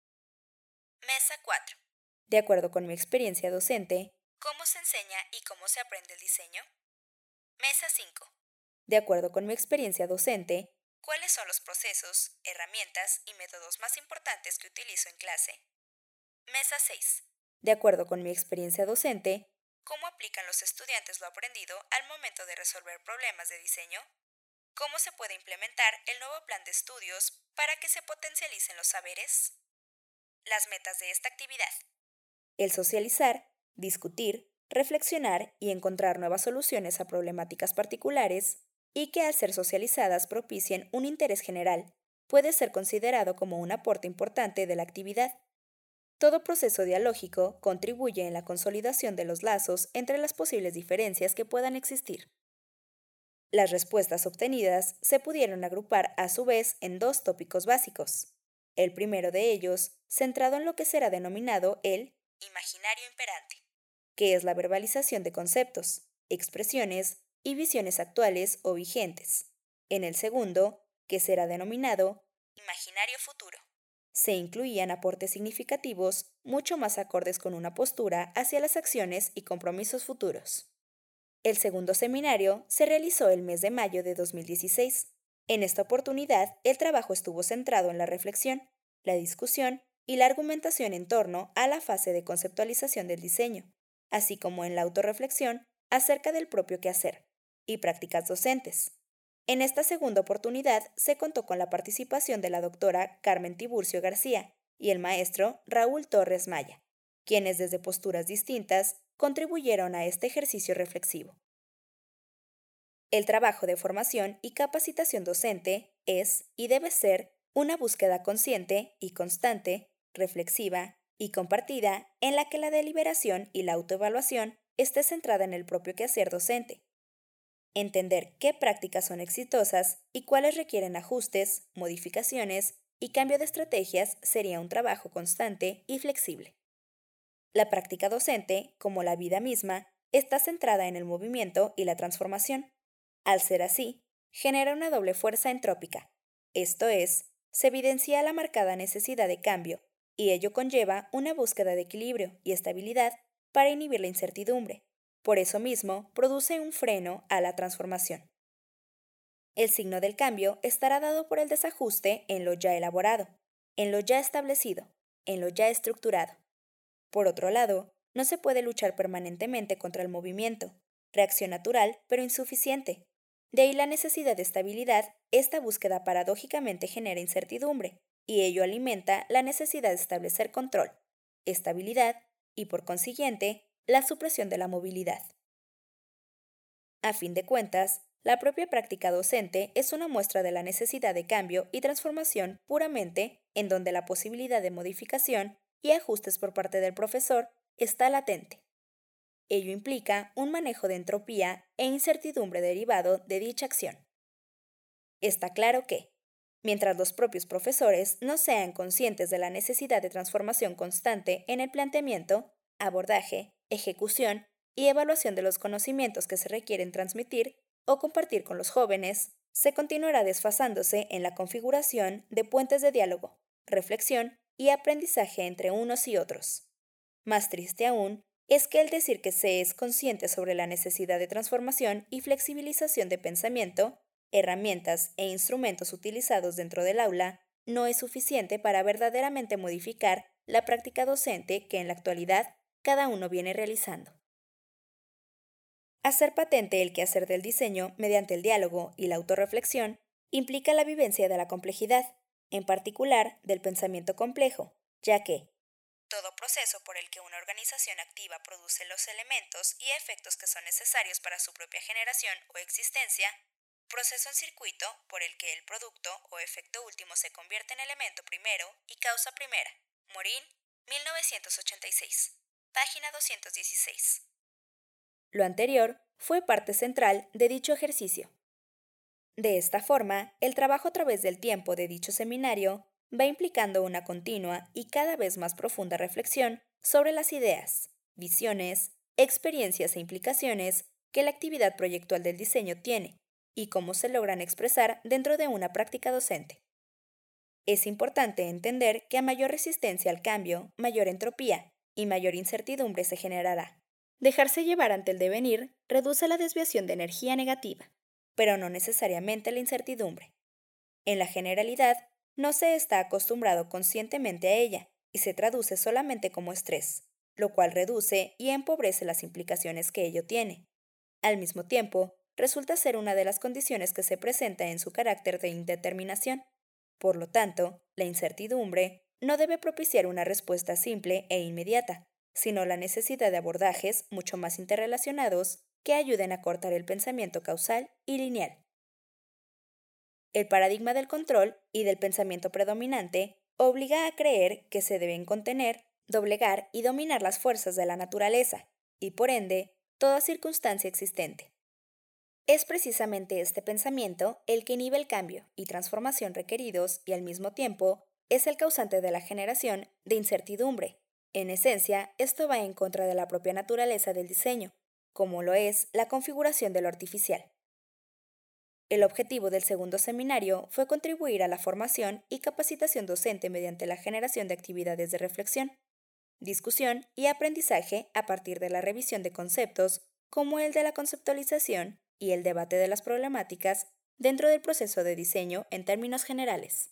Mesa cuatro. De acuerdo con mi experiencia docente, ¿cómo se enseña y cómo se aprende el diseño? Mesa cinco. De acuerdo con mi experiencia docente, ¿cuáles son los procesos, herramientas y métodos más importantes que utilizo en clase? Mesa seis. De acuerdo con mi experiencia docente, ¿cómo aplican los estudiantes lo aprendido al momento de resolver problemas de diseño? ¿Cómo se puede implementar el nuevo plan de estudios para que se potencialicen los saberes? Las metas de esta actividad. El socializar, discutir, reflexionar y encontrar nuevas soluciones a problemáticas particulares y que al ser socializadas propicien un interés general, puede ser considerado como un aporte importante de la actividad. Todo proceso dialógico contribuye en la consolidación de los lazos entre las posibles diferencias que puedan existir. Las respuestas obtenidas se pudieron agrupar a su vez en dos tópicos básicos. El primero de ellos, centrado en lo que será denominado el imaginario imperante, que es la verbalización de conceptos, expresiones y visiones actuales o vigentes. En el segundo, que será denominado imaginario futuro, se incluían aportes significativos mucho más acordes con una postura hacia las acciones y compromisos futuros. El segundo seminario se realizó el mes de mayo de dos mil dieciséis. En esta oportunidad, el trabajo estuvo centrado en la reflexión, la discusión y la argumentación en torno a la fase de conceptualización del diseño, así como en la autorreflexión acerca del propio quehacer y prácticas docentes. En esta segunda oportunidad se contó con la participación de la doctora Carmen Tiburcio García y el maestro Raúl Torres Maya, quienes desde posturas distintas contribuyeron a este ejercicio reflexivo. El trabajo de formación y capacitación docente es y debe ser una búsqueda consciente y constante, reflexiva y compartida en la que la deliberación y la autoevaluación esté centrada en el propio quehacer docente. Entender qué prácticas son exitosas y cuáles requieren ajustes, modificaciones y cambio de estrategias sería un trabajo constante y flexible. La práctica docente, como la vida misma, está centrada en el movimiento y la transformación. Al ser así, genera una doble fuerza entrópica, esto es, se evidencia la marcada necesidad de cambio, y ello conlleva una búsqueda de equilibrio y estabilidad para inhibir la incertidumbre. Por eso mismo, produce un freno a la transformación. El signo del cambio estará dado por el desajuste en lo ya elaborado, en lo ya establecido, en lo ya estructurado. Por otro lado, no se puede luchar permanentemente contra el movimiento, reacción natural pero insuficiente. De ahí la necesidad de estabilidad, esta búsqueda paradójicamente genera incertidumbre, y ello alimenta la necesidad de establecer control, estabilidad y, por consiguiente, la supresión de la movilidad. A fin de cuentas, La propia práctica docente es una muestra de la necesidad de cambio y transformación puramente en donde la posibilidad de modificación y ajustes por parte del profesor está latente. Ello implica un manejo de entropía e incertidumbre derivado de dicha acción. Está claro que, mientras los propios profesores no sean conscientes de la necesidad de transformación constante en el planteamiento, abordaje, ejecución y evaluación de los conocimientos que se requieren transmitir o compartir con los jóvenes, se continuará desfasándose en la configuración de puentes de diálogo, reflexión y aprendizaje entre unos y otros. Más triste aún es que el decir que se es consciente sobre la necesidad de transformación y flexibilización de pensamiento, herramientas e instrumentos utilizados dentro del aula, no es suficiente para verdaderamente modificar la práctica docente que en la actualidad cada uno viene realizando. Hacer patente el quehacer del diseño mediante el diálogo y la autorreflexión implica la vivencia de la complejidad, en particular del pensamiento complejo, ya que todo proceso por el que una organización activa produce los elementos y efectos que son necesarios para su propia generación o existencia, proceso en circuito por el que el producto o efecto último se convierte en elemento primero y causa primera. Morin, mil novecientos ochenta y seis, página doscientos dieciséis. Lo anterior fue parte central de dicho ejercicio. De esta forma, el trabajo a través del tiempo de dicho seminario va implicando una continua y cada vez más profunda reflexión sobre las ideas, visiones, experiencias e implicaciones que la actividad proyectual del diseño tiene y cómo se logran expresar dentro de una práctica docente. Es importante entender que a mayor resistencia al cambio, mayor entropía y mayor incertidumbre se generará. Dejarse llevar ante el devenir reduce la desviación de energía negativa, pero no necesariamente la incertidumbre. En la generalidad, no se está acostumbrado conscientemente a ella y se traduce solamente como estrés, lo cual reduce y empobrece las implicaciones que ello tiene. Al mismo tiempo, resulta ser una de las condiciones que se presenta en su carácter de indeterminación. Por lo tanto, la incertidumbre no debe propiciar una respuesta simple e inmediata, sino la necesidad de abordajes mucho más interrelacionados que ayuden a cortar el pensamiento causal y lineal. El paradigma del control y del pensamiento predominante obliga a creer que se deben contener, doblegar y dominar las fuerzas de la naturaleza, y por ende, toda circunstancia existente. Es precisamente este pensamiento el que inhibe el cambio y transformación requeridos y al mismo tiempo es el causante de la generación de incertidumbre. En esencia, esto va en contra de la propia naturaleza del diseño, como lo es la configuración de lo artificial. El objetivo del segundo seminario fue contribuir a la formación y capacitación docente mediante la generación de actividades de reflexión, discusión y aprendizaje a partir de la revisión de conceptos como el de la conceptualización y el debate de las problemáticas dentro del proceso de diseño en términos generales.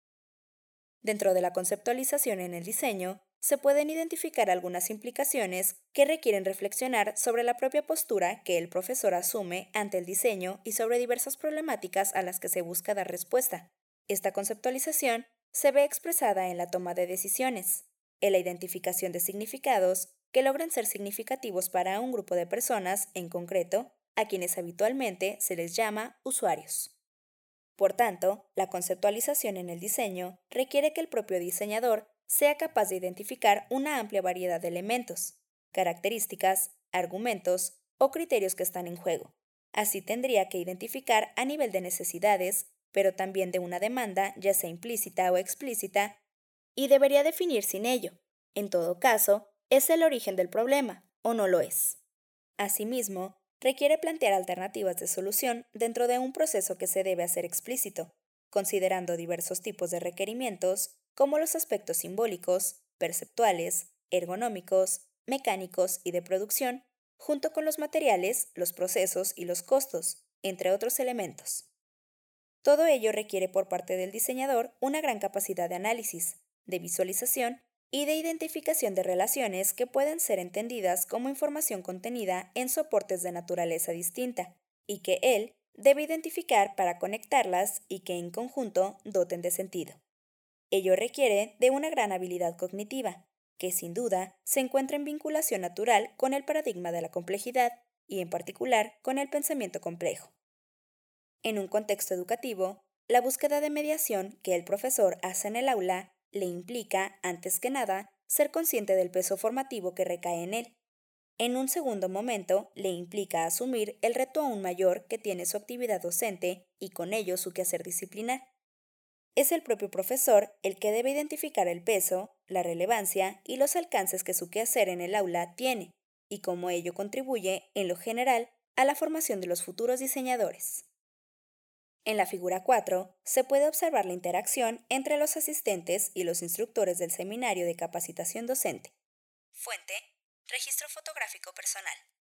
Dentro de la conceptualización en el diseño, se pueden identificar algunas implicaciones que requieren reflexionar sobre la propia postura que el profesor asume ante el diseño y sobre diversas problemáticas a las que se busca dar respuesta. Esta conceptualización se ve expresada en la toma de decisiones, en la identificación de significados que logran ser significativos para un grupo de personas en concreto, a quienes habitualmente se les llama usuarios. Por tanto, la conceptualización en el diseño requiere que el propio diseñador sea capaz de identificar una amplia variedad de elementos, características, argumentos o criterios que están en juego. Así tendría que identificar a nivel de necesidades, pero también de una demanda, ya sea implícita o explícita, y debería definir sin ello. En todo caso, ¿es el origen del problema o no lo es? Asimismo, requiere plantear alternativas de solución dentro de un proceso que se debe hacer explícito, considerando diversos tipos de requerimientos, como los aspectos simbólicos, perceptuales, ergonómicos, mecánicos y de producción, junto con los materiales, los procesos y los costos, entre otros elementos. Todo ello requiere por parte del diseñador una gran capacidad de análisis, de visualización y de identificación de relaciones que pueden ser entendidas como información contenida en soportes de naturaleza distinta, y que él debe identificar para conectarlas y que en conjunto doten de sentido. Ello requiere de una gran habilidad cognitiva, que sin duda se encuentra en vinculación natural con el paradigma de la complejidad y en particular con el pensamiento complejo. En un contexto educativo, la búsqueda de mediación que el profesor hace en el aula le implica, antes que nada, ser consciente del peso formativo que recae en él. En un segundo momento, le implica asumir el reto aún mayor que tiene su actividad docente y con ello su quehacer disciplinar. Es el propio profesor el que debe identificar el peso, la relevancia y los alcances que su quehacer en el aula tiene, y cómo ello contribuye, en lo general, a la formación de los futuros diseñadores. En la figura cuatro se puede observar la interacción entre los asistentes y los instructores del seminario de capacitación docente. Fuente: Registro fotográfico personal.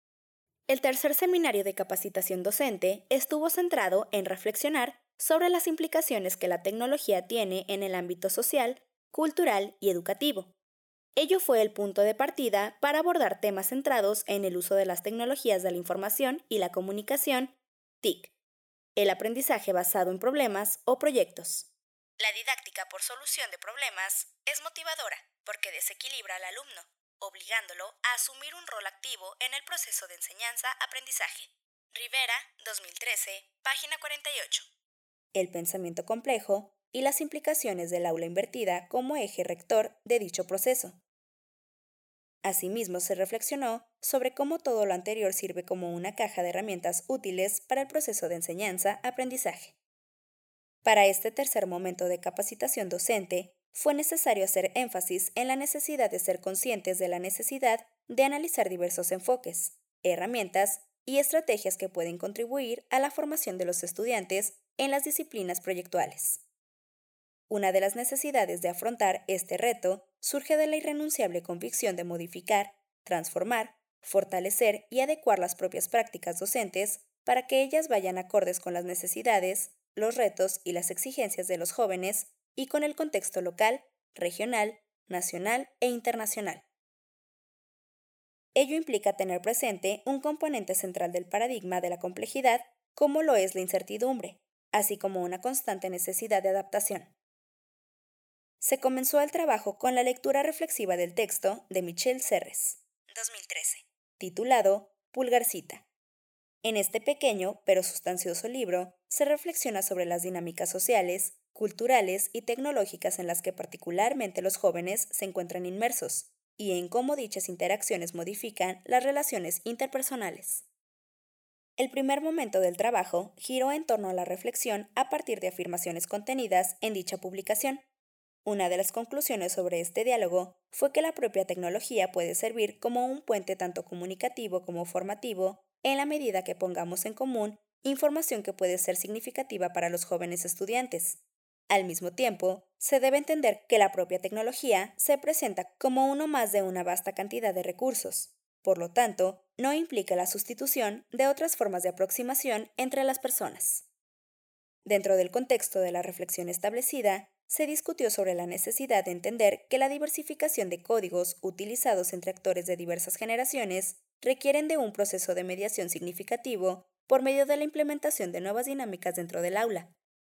El tercer seminario de capacitación docente estuvo centrado en reflexionar sobre las implicaciones que la tecnología tiene en el ámbito social, cultural y educativo. Ello fue el punto de partida para abordar temas centrados en el uso de las tecnologías de la información y la comunicación, T I C, el aprendizaje basado en problemas o proyectos. La didáctica por solución de problemas es motivadora porque desequilibra al alumno, obligándolo a asumir un rol activo en el proceso de enseñanza-aprendizaje. Rivera, dos mil trece, página cuarenta y ocho. El pensamiento complejo y las implicaciones del aula invertida como eje rector de dicho proceso. Asimismo, se reflexionó sobre cómo todo lo anterior sirve como una caja de herramientas útiles para el proceso de enseñanza-aprendizaje. Para este tercer momento de capacitación docente, fue necesario hacer énfasis en la necesidad de ser conscientes de la necesidad de analizar diversos enfoques, herramientas y estrategias que pueden contribuir a la formación de los estudiantes en las disciplinas proyectuales. Una de las necesidades de afrontar este reto surge de la irrenunciable convicción de modificar, transformar, fortalecer y adecuar las propias prácticas docentes para que ellas vayan acordes con las necesidades, los retos y las exigencias de los jóvenes y con el contexto local, regional, nacional e internacional. Ello implica tener presente un componente central del paradigma de la complejidad, como lo es la incertidumbre, así como una constante necesidad de adaptación. Se comenzó el trabajo con la lectura reflexiva del texto de Michel Serres, dos mil trece, titulado Pulgarcita. En este pequeño pero sustancioso libro se reflexiona sobre las dinámicas sociales, culturales y tecnológicas en las que particularmente los jóvenes se encuentran inmersos, y en cómo dichas interacciones modifican las relaciones interpersonales. El primer momento del trabajo giró en torno a la reflexión a partir de afirmaciones contenidas en dicha publicación. Una de las conclusiones sobre este diálogo fue que la propia tecnología puede servir como un puente tanto comunicativo como formativo en la medida que pongamos en común información que puede ser significativa para los jóvenes estudiantes. Al mismo tiempo, se debe entender que la propia tecnología se presenta como uno más de una vasta cantidad de recursos. Por lo tanto, no implica la sustitución de otras formas de aproximación entre las personas. Dentro del contexto de la reflexión establecida, se discutió sobre la necesidad de entender que la diversificación de códigos utilizados entre actores de diversas generaciones requieren de un proceso de mediación significativo por medio de la implementación de nuevas dinámicas dentro del aula.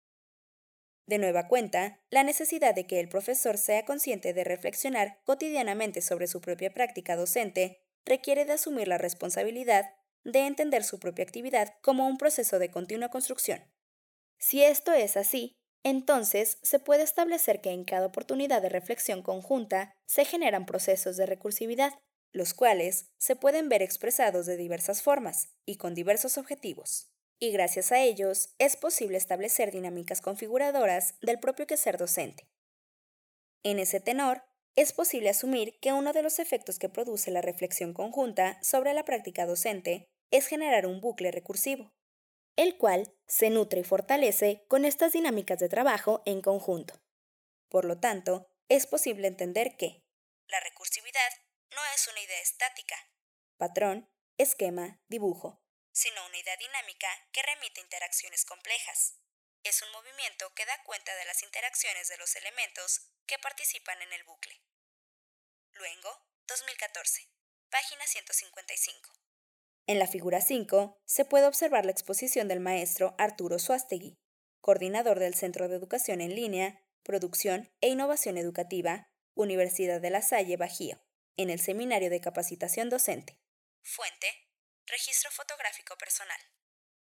De nueva cuenta, la necesidad de que el profesor sea consciente de reflexionar cotidianamente sobre su propia práctica docente requiere de asumir la responsabilidad de entender su propia actividad como un proceso de continua construcción. Si esto es así, entonces se puede establecer que en cada oportunidad de reflexión conjunta se generan procesos de recursividad, los cuales se pueden ver expresados de diversas formas y con diversos objetivos. Y gracias a ellos es posible establecer dinámicas configuradoras del propio quehacer docente. En ese tenor, es posible asumir que uno de los efectos que produce la reflexión conjunta sobre la práctica docente es generar un bucle recursivo, el cual se nutre y fortalece con estas dinámicas de trabajo en conjunto. Por lo tanto, es posible entender que la recursividad no es una idea estática, patrón, esquema, dibujo, sino una idea dinámica que remite a interacciones complejas. Es un movimiento que da cuenta de las interacciones de los elementos que participan en el bucle. Luengo, dos mil catorce, página ciento cincuenta y cinco. En la figura cinco se puede observar la exposición del maestro Arturo Suástegui, coordinador del Centro de Educación en Línea, Producción e Innovación Educativa, Universidad de La Salle Bajío, en el Seminario de Capacitación Docente. Fuente: Registro fotográfico personal.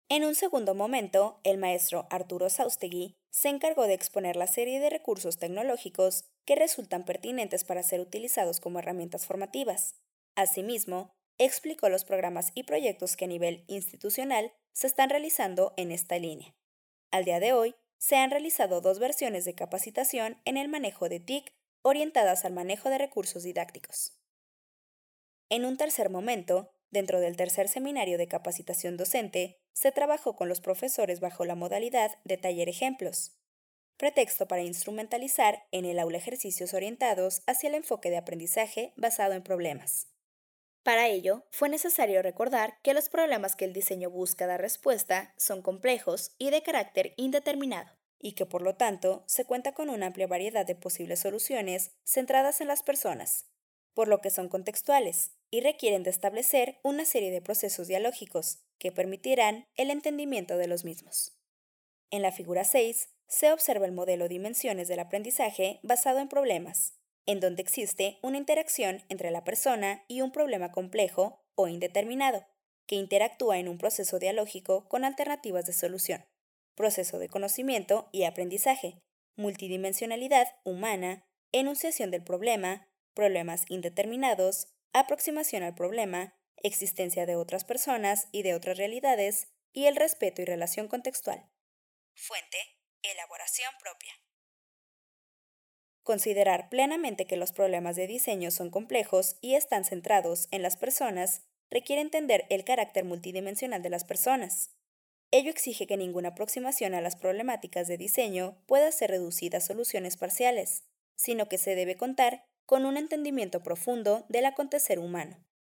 En un segundo momento, el maestro Arturo Saustegui se encargó de exponer la serie de recursos tecnológicos que resultan pertinentes para ser utilizados como herramientas formativas. Asimismo, explicó los programas y proyectos que a nivel institucional se están realizando en esta línea. Al día de hoy, se han realizado dos versiones de capacitación en el manejo de T I C orientadas al manejo de recursos didácticos. En un tercer momento, dentro del tercer seminario de capacitación docente, se trabajó con los profesores bajo la modalidad de taller ejemplos, pretexto para instrumentalizar en el aula ejercicios orientados hacia el enfoque de aprendizaje basado en problemas. Para ello, fue necesario recordar que los problemas que el diseño busca dar respuesta son complejos y de carácter indeterminado, y que por lo tanto se cuenta con una amplia variedad de posibles soluciones centradas en las personas, por lo que son contextuales y requieren de establecer una serie de procesos dialógicos que permitirán el entendimiento de los mismos. En la figura seis se observa el modelo Dimensiones del aprendizaje basado en problemas, en donde existe una interacción entre la persona y un problema complejo o indeterminado, que interactúa en un proceso dialógico con alternativas de solución, proceso de conocimiento y aprendizaje, multidimensionalidad humana, enunciación del problema, problemas indeterminados, aproximación al problema, existencia de otras personas y de otras realidades, y el respeto y relación contextual. Fuente: elaboración propia. Considerar plenamente que los problemas de diseño son complejos y están centrados en las personas requiere entender el carácter multidimensional de las personas. Ello exige que ninguna aproximación a las problemáticas de diseño pueda ser reducida a soluciones parciales, sino que se debe contar con un entendimiento profundo del acontecer humano.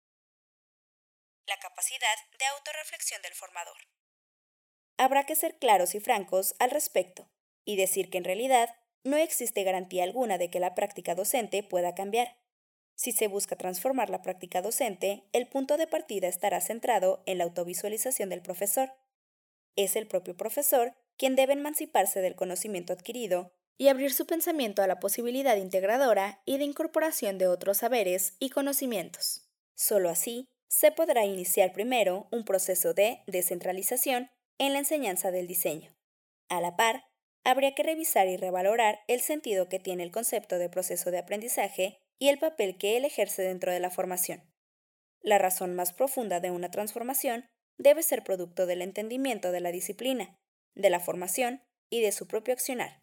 La capacidad de autorreflexión del formador. Habrá que ser claros y francos al respecto, y decir que en realidad no existe garantía alguna de que la práctica docente pueda cambiar. Si se busca transformar la práctica docente, el punto de partida estará centrado en la autovisualización del profesor. Es el propio profesor quien debe emanciparse del conocimiento adquirido y abrir su pensamiento a la posibilidad integradora y de incorporación de otros saberes y conocimientos. Solo así se podrá iniciar primero un proceso de descentralización en la enseñanza del diseño. A la par, habría que revisar y revalorar el sentido que tiene el concepto de proceso de aprendizaje y el papel que él ejerce dentro de la formación. La razón más profunda de una transformación debe ser producto del entendimiento de la disciplina, de la formación y de su propio accionar.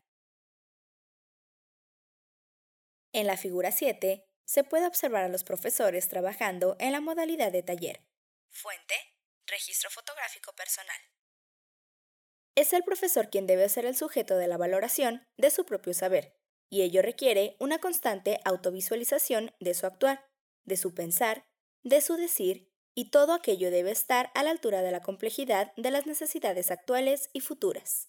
En la figura siete, se puede observar a los profesores trabajando en la modalidad de taller. Fuente: registro fotográfico personal. Es el profesor quien debe ser el sujeto de la valoración de su propio saber, y ello requiere una constante autovisualización de su actuar, de su pensar, de su decir, y todo aquello debe estar a la altura de la complejidad de las necesidades actuales y futuras.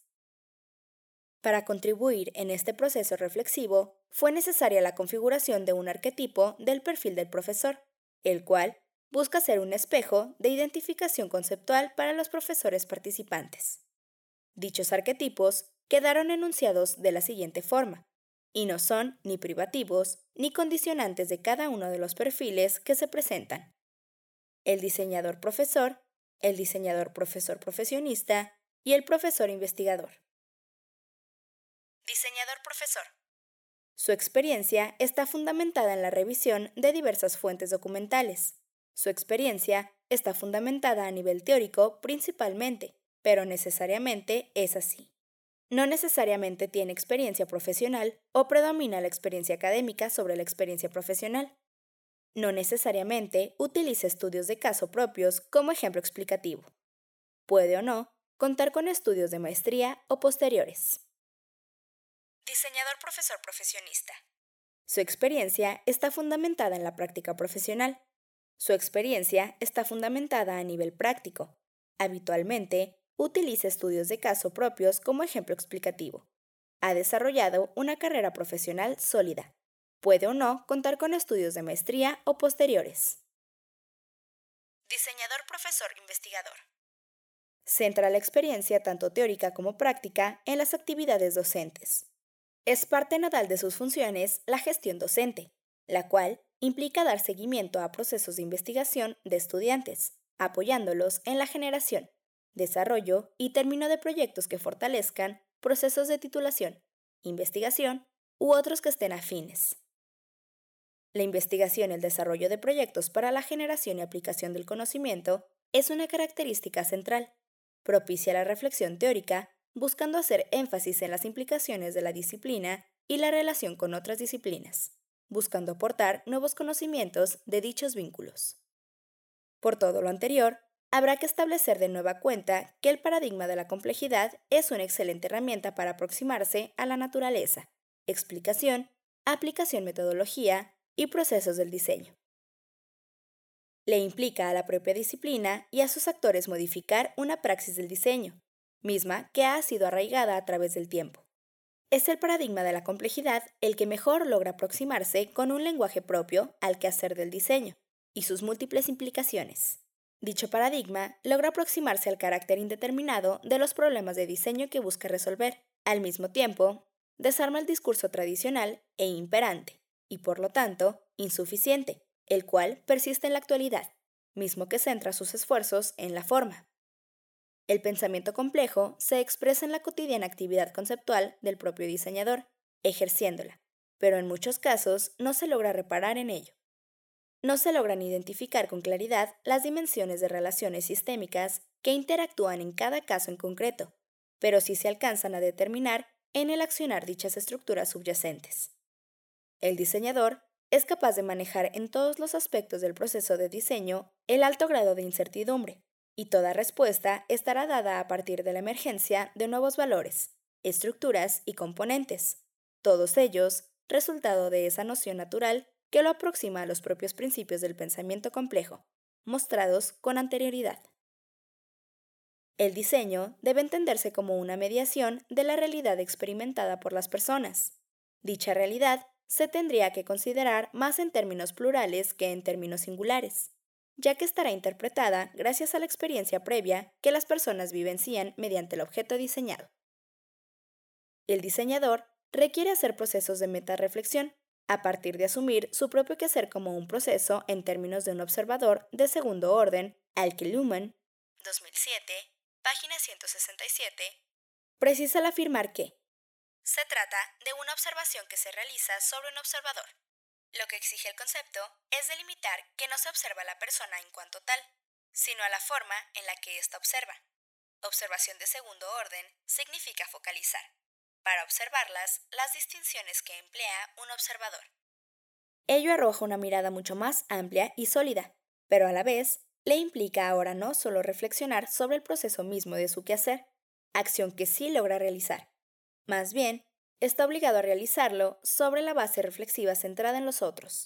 Para contribuir en este proceso reflexivo, fue necesaria la configuración de un arquetipo del perfil del profesor, el cual busca ser un espejo de identificación conceptual para los profesores participantes. Dichos arquetipos quedaron enunciados de la siguiente forma, y no son ni privativos ni condicionantes de cada uno de los perfiles que se presentan. El diseñador profesor, el diseñador profesor profesionista y el profesor investigador. Diseñador profesor. Su experiencia está fundamentada en la revisión de diversas fuentes documentales. Su experiencia está fundamentada a nivel teórico principalmente, pero necesariamente es así. No necesariamente tiene experiencia profesional o predomina la experiencia académica sobre la experiencia profesional. No necesariamente utiliza estudios de caso propios como ejemplo explicativo. Puede o no contar con estudios de maestría o posteriores. Diseñador profesor profesionista. Su experiencia está fundamentada en la práctica profesional. Su experiencia está fundamentada a nivel práctico. Habitualmente, utiliza estudios de caso propios como ejemplo explicativo. Ha desarrollado una carrera profesional sólida. Puede o no contar con estudios de maestría o posteriores. Diseñador profesor investigador. Centra la experiencia tanto teórica como práctica en las actividades docentes. Es parte nodal de sus funciones la gestión docente, la cual implica dar seguimiento a procesos de investigación de estudiantes, apoyándolos en la generación, desarrollo y término de proyectos que fortalezcan procesos de titulación, investigación u otros que estén afines. La investigación y el desarrollo de proyectos para la generación y aplicación del conocimiento es una característica central. Propicia la reflexión teórica, buscando hacer énfasis en las implicaciones de la disciplina y la relación con otras disciplinas, buscando aportar nuevos conocimientos de dichos vínculos. Por todo lo anterior, habrá que establecer de nueva cuenta que el paradigma de la complejidad es una excelente herramienta para aproximarse a la naturaleza, explicación, aplicación, metodología y procesos del diseño. Le implica a la propia disciplina y a sus actores modificar una praxis del diseño, misma que ha sido arraigada a través del tiempo. Es el paradigma de la complejidad el que mejor logra aproximarse con un lenguaje propio al quehacer del diseño y sus múltiples implicaciones. Dicho paradigma logra aproximarse al carácter indeterminado de los problemas de diseño que busca resolver. Al mismo tiempo, desarma el discurso tradicional e imperante, y por lo tanto, insuficiente, el cual persiste en la actualidad, mismo que centra sus esfuerzos en la forma. El pensamiento complejo se expresa en la cotidiana actividad conceptual del propio diseñador, ejerciéndola, pero en muchos casos no se logra reparar en ello. No se logran identificar con claridad las dimensiones de relaciones sistémicas que interactúan en cada caso en concreto, pero sí se alcanzan a determinar en el accionar dichas estructuras subyacentes. El diseñador es capaz de manejar en todos los aspectos del proceso de diseño el alto grado de incertidumbre, y toda respuesta estará dada a partir de la emergencia de nuevos valores, estructuras y componentes, todos ellos resultado de esa noción natural que lo aproxima a los propios principios del pensamiento complejo, mostrados con anterioridad. El diseño debe entenderse como una mediación de la realidad experimentada por las personas. Dicha realidad se tendría que considerar más en términos plurales que en términos singulares, ya que estará interpretada gracias a la experiencia previa que las personas vivencian mediante el objeto diseñado. El diseñador requiere hacer procesos de metarreflexión, a partir de asumir su propio quehacer como un proceso en términos de un observador de segundo orden, al que Luhmann, dos mil siete, página ciento sesenta y siete, precisa al afirmar que se trata de una observación que se realiza sobre un observador. Lo que exige el concepto es delimitar que no se observa a la persona en cuanto tal, sino a la forma en la que ésta observa. Observación de segundo orden significa focalizar, para observarlas, las distinciones que emplea un observador. Ello arroja una mirada mucho más amplia y sólida, pero a la vez le implica ahora no solo reflexionar sobre el proceso mismo de su quehacer, acción que sí logra realizar. Más bien, está obligado a realizarlo sobre la base reflexiva centrada en los otros.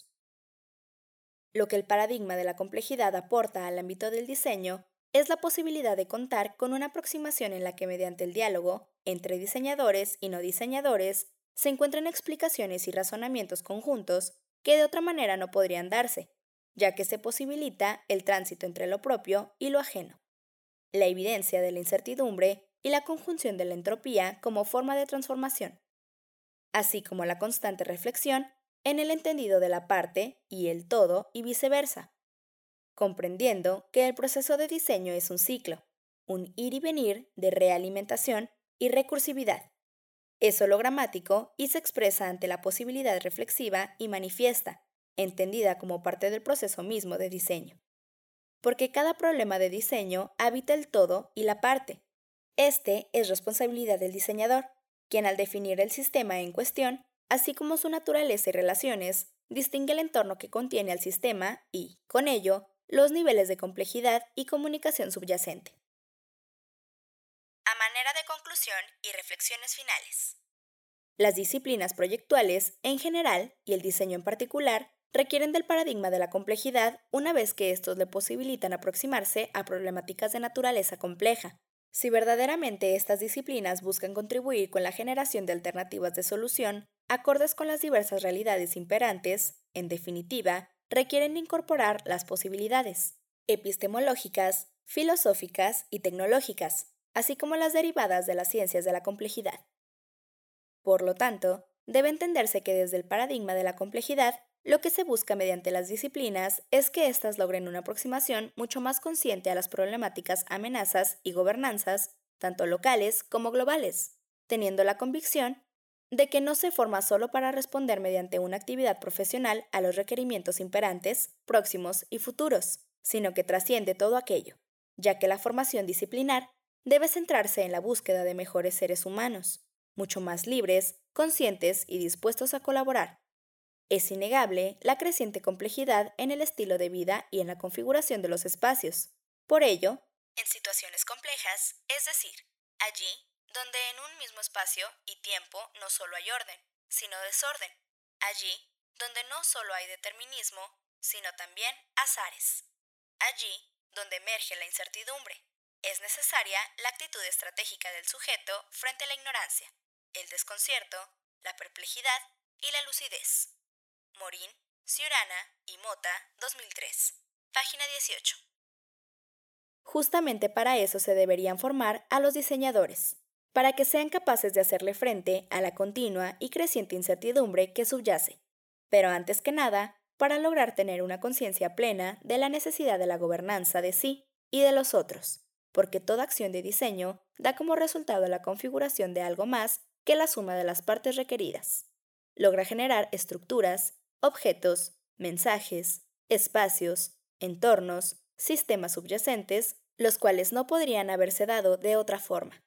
Lo que el paradigma de la complejidad aporta al ámbito del diseño es la posibilidad de contar con una aproximación en la que mediante el diálogo entre diseñadores y no diseñadores se encuentran explicaciones y razonamientos conjuntos que de otra manera no podrían darse, ya que se posibilita el tránsito entre lo propio y lo ajeno, la evidencia de la incertidumbre y la conjunción de la entropía como forma de transformación, así como la constante reflexión en el entendido de la parte y el todo y viceversa, comprendiendo que el proceso de diseño es un ciclo, un ir y venir de realimentación y recursividad. Es hologramático y se expresa ante la posibilidad reflexiva y manifiesta, entendida como parte del proceso mismo de diseño. Porque cada problema de diseño habita el todo y la parte. Este es responsabilidad del diseñador, quien al definir el sistema en cuestión, así como su naturaleza y relaciones, distingue el entorno que contiene al sistema y, con ello, los niveles de complejidad y comunicación subyacente. A manera de conclusión y reflexiones finales. Las disciplinas proyectuales, en general, y el diseño en particular, requieren del paradigma de la complejidad una vez que estos le posibilitan aproximarse a problemáticas de naturaleza compleja. Si verdaderamente estas disciplinas buscan contribuir con la generación de alternativas de solución, acordes con las diversas realidades imperantes, en definitiva, requieren incorporar las posibilidades epistemológicas, filosóficas y tecnológicas, así como las derivadas de las ciencias de la complejidad. Por lo tanto, debe entenderse que desde el paradigma de la complejidad, Lo que se busca mediante las disciplinas es que éstas logren una aproximación mucho más consciente a las problemáticas, amenazas y gobernanzas, tanto locales como globales, teniendo la convicción de que no se forma solo para responder mediante una actividad profesional a los requerimientos imperantes, próximos y futuros, sino que trasciende todo aquello, ya que la formación disciplinar debe centrarse en la búsqueda de mejores seres humanos, mucho más libres, conscientes y dispuestos a colaborar. Es innegable la creciente complejidad en el estilo de vida y en la configuración de los espacios. Por ello, en situaciones complejas, es decir, allí donde en un mismo espacio y tiempo no solo hay orden, sino desorden, allí donde no solo hay determinismo, sino también azares, allí donde emerge la incertidumbre, es necesaria la actitud estratégica del sujeto frente a la ignorancia, el desconcierto, la perplejidad y la lucidez. Morín, Ciurana y Mota, dos mil tres. Página dieciocho. Justamente para eso se deberían formar a los diseñadores, para que sean capaces de hacerle frente a la continua y creciente incertidumbre que subyace, pero antes que nada, para lograr tener una conciencia plena de la necesidad de la gobernanza de sí y de los otros, porque toda acción de diseño da como resultado la configuración de algo más que la suma de las partes requeridas. Logra generar estructuras, objetos, mensajes, espacios, entornos, sistemas subyacentes, los cuales no podrían haberse dado de otra forma.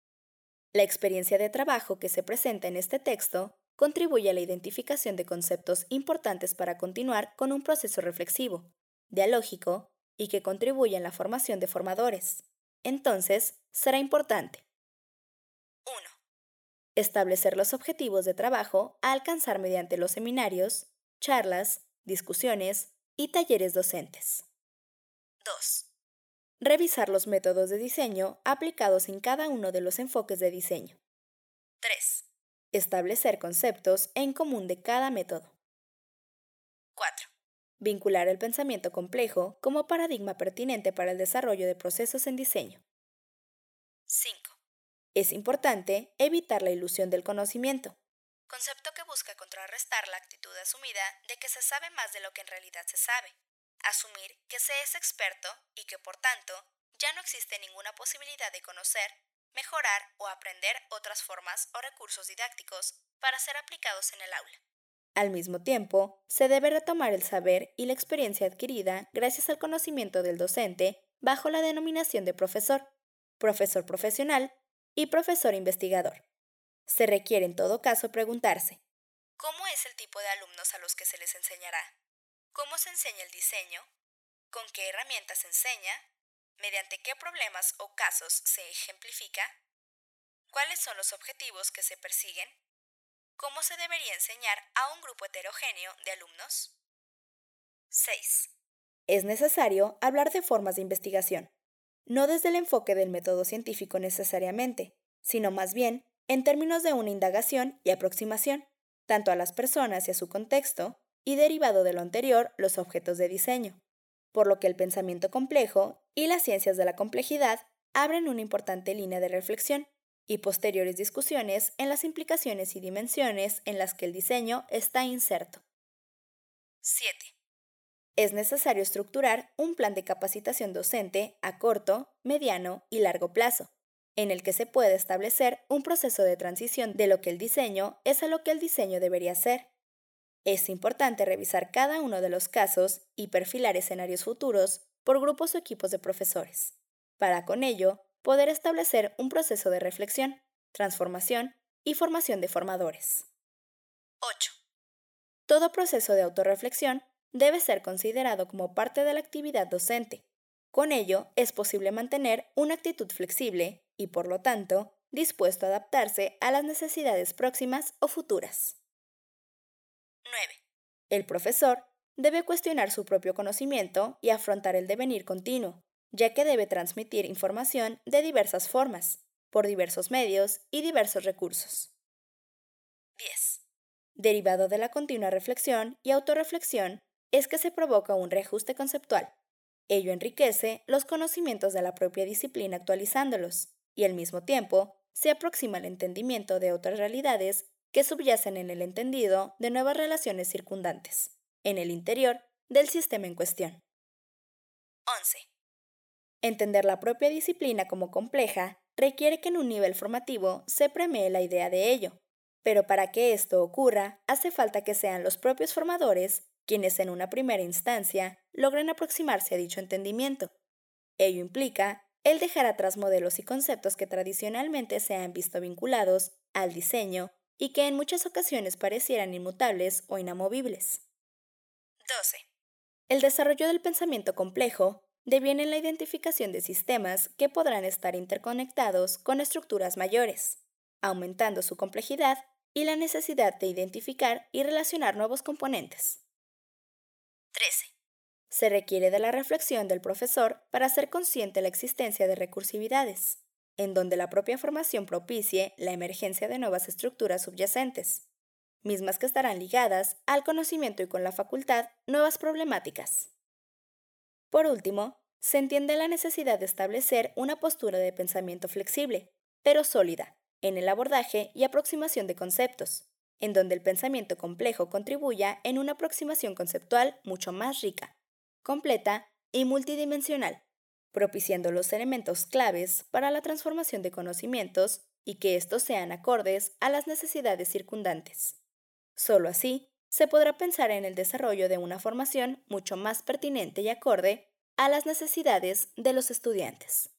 La experiencia de trabajo que se presenta en este texto contribuye a la identificación de conceptos importantes para continuar con un proceso reflexivo, dialógico y que contribuye en la formación de formadores. Entonces, será importante: uno. Establecer los objetivos de trabajo a alcanzar mediante los seminarios, charlas, discusiones y talleres docentes. dos. Revisar los métodos de diseño aplicados en cada uno de los enfoques de diseño. tres. Establecer conceptos en común de cada método. cuatro. Vincular el pensamiento complejo como paradigma pertinente para el desarrollo de procesos en diseño. cinco. Es importante evitar la ilusión del conocimiento, concepto que busca contrarrestar la actitud asumida de que se sabe más de lo que en realidad se sabe, asumir que se es experto y que por tanto ya no existe ninguna posibilidad de conocer, mejorar o aprender otras formas o recursos didácticos para ser aplicados en el aula. Al mismo tiempo, se debe retomar el saber y la experiencia adquirida gracias al conocimiento del docente bajo la denominación de profesor, profesor profesional y profesor investigador. Se requiere en todo caso preguntarse: ¿cómo es el tipo de alumnos a los que se les enseñará? ¿Cómo se enseña el diseño? ¿Con qué herramientas se enseña? ¿Mediante qué problemas o casos se ejemplifica? ¿Cuáles son los objetivos que se persiguen? ¿Cómo se debería enseñar a un grupo heterogéneo de alumnos? seis. Es necesario hablar de formas de investigación, no desde el enfoque del método científico necesariamente, sino más bien en términos de una indagación y aproximación, tanto a las personas y a su contexto, y derivado de lo anterior, los objetos de diseño, por lo que el pensamiento complejo y las ciencias de la complejidad abren una importante línea de reflexión y posteriores discusiones en las implicaciones y dimensiones en las que el diseño está inserto. siete. Es necesario estructurar un plan de capacitación docente a corto, mediano y largo plazo, en el que se puede establecer un proceso de transición de lo que el diseño es a lo que el diseño debería ser. Es importante revisar cada uno de los casos y perfilar escenarios futuros por grupos o equipos de profesores, para con ello poder establecer un proceso de reflexión, transformación y formación de formadores. ocho. Todo proceso de autorreflexión debe ser considerado como parte de la actividad docente. Con ello, es posible mantener una actitud flexible y, por lo tanto, dispuesto a adaptarse a las necesidades próximas o futuras. nueve. El profesor debe cuestionar su propio conocimiento y afrontar el devenir continuo, ya que debe transmitir información de diversas formas, por diversos medios y diversos recursos. diez. Derivado de la continua reflexión y autorreflexión, es que se provoca un reajuste conceptual. Ello enriquece los conocimientos de la propia disciplina actualizándolos, y al mismo tiempo se aproxima al entendimiento de otras realidades que subyacen en el entendido de nuevas relaciones circundantes. en el interior del sistema en cuestión. once. Entender la propia disciplina como compleja requiere que en un nivel formativo se premie la idea de ello, pero para que esto ocurra, hace falta que sean los propios formadores quienes en una primera instancia logren aproximarse a dicho entendimiento. Ello implica el dejar atrás modelos y conceptos que tradicionalmente se han visto vinculados al diseño y que en muchas ocasiones parecieran inmutables o inamovibles. doce. El desarrollo del pensamiento complejo deviene en la identificación de sistemas que podrán estar interconectados con estructuras mayores, aumentando su complejidad y la necesidad de identificar y relacionar nuevos componentes. trece. Se requiere de la reflexión del profesor para ser consciente de la existencia de recursividades, en donde la propia formación propicie la emergencia de nuevas estructuras subyacentes, mismas que estarán ligadas al conocimiento y con la facultad nuevas problemáticas. Por último, se entiende la necesidad de establecer una postura de pensamiento flexible, pero sólida, en el abordaje y aproximación de conceptos, en donde el pensamiento complejo contribuya en una aproximación conceptual mucho más rica, completa y multidimensional, propiciando los elementos claves para la transformación de conocimientos y que estos sean acordes a las necesidades circundantes. Solo así se podrá pensar en el desarrollo de una formación mucho más pertinente y acorde a las necesidades de los estudiantes.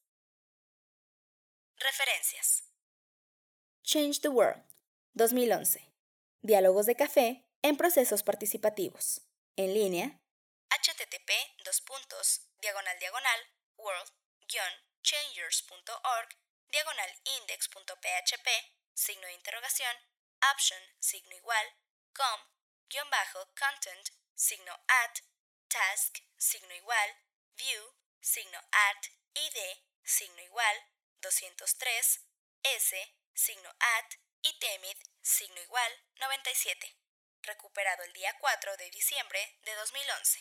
Referencias. Change the World, dos mil once. Diálogos de café en procesos participativos. En línea, http dos puntos diagonal diagonal world changers punto org diagonal index punto php signo de interrogación option signo igual com guión bajo content signo at task signo igual view signo at id signo igual doscientos tres s signo at y temid signo igual noventa y siete, recuperado el día cuatro de diciembre de dos mil once.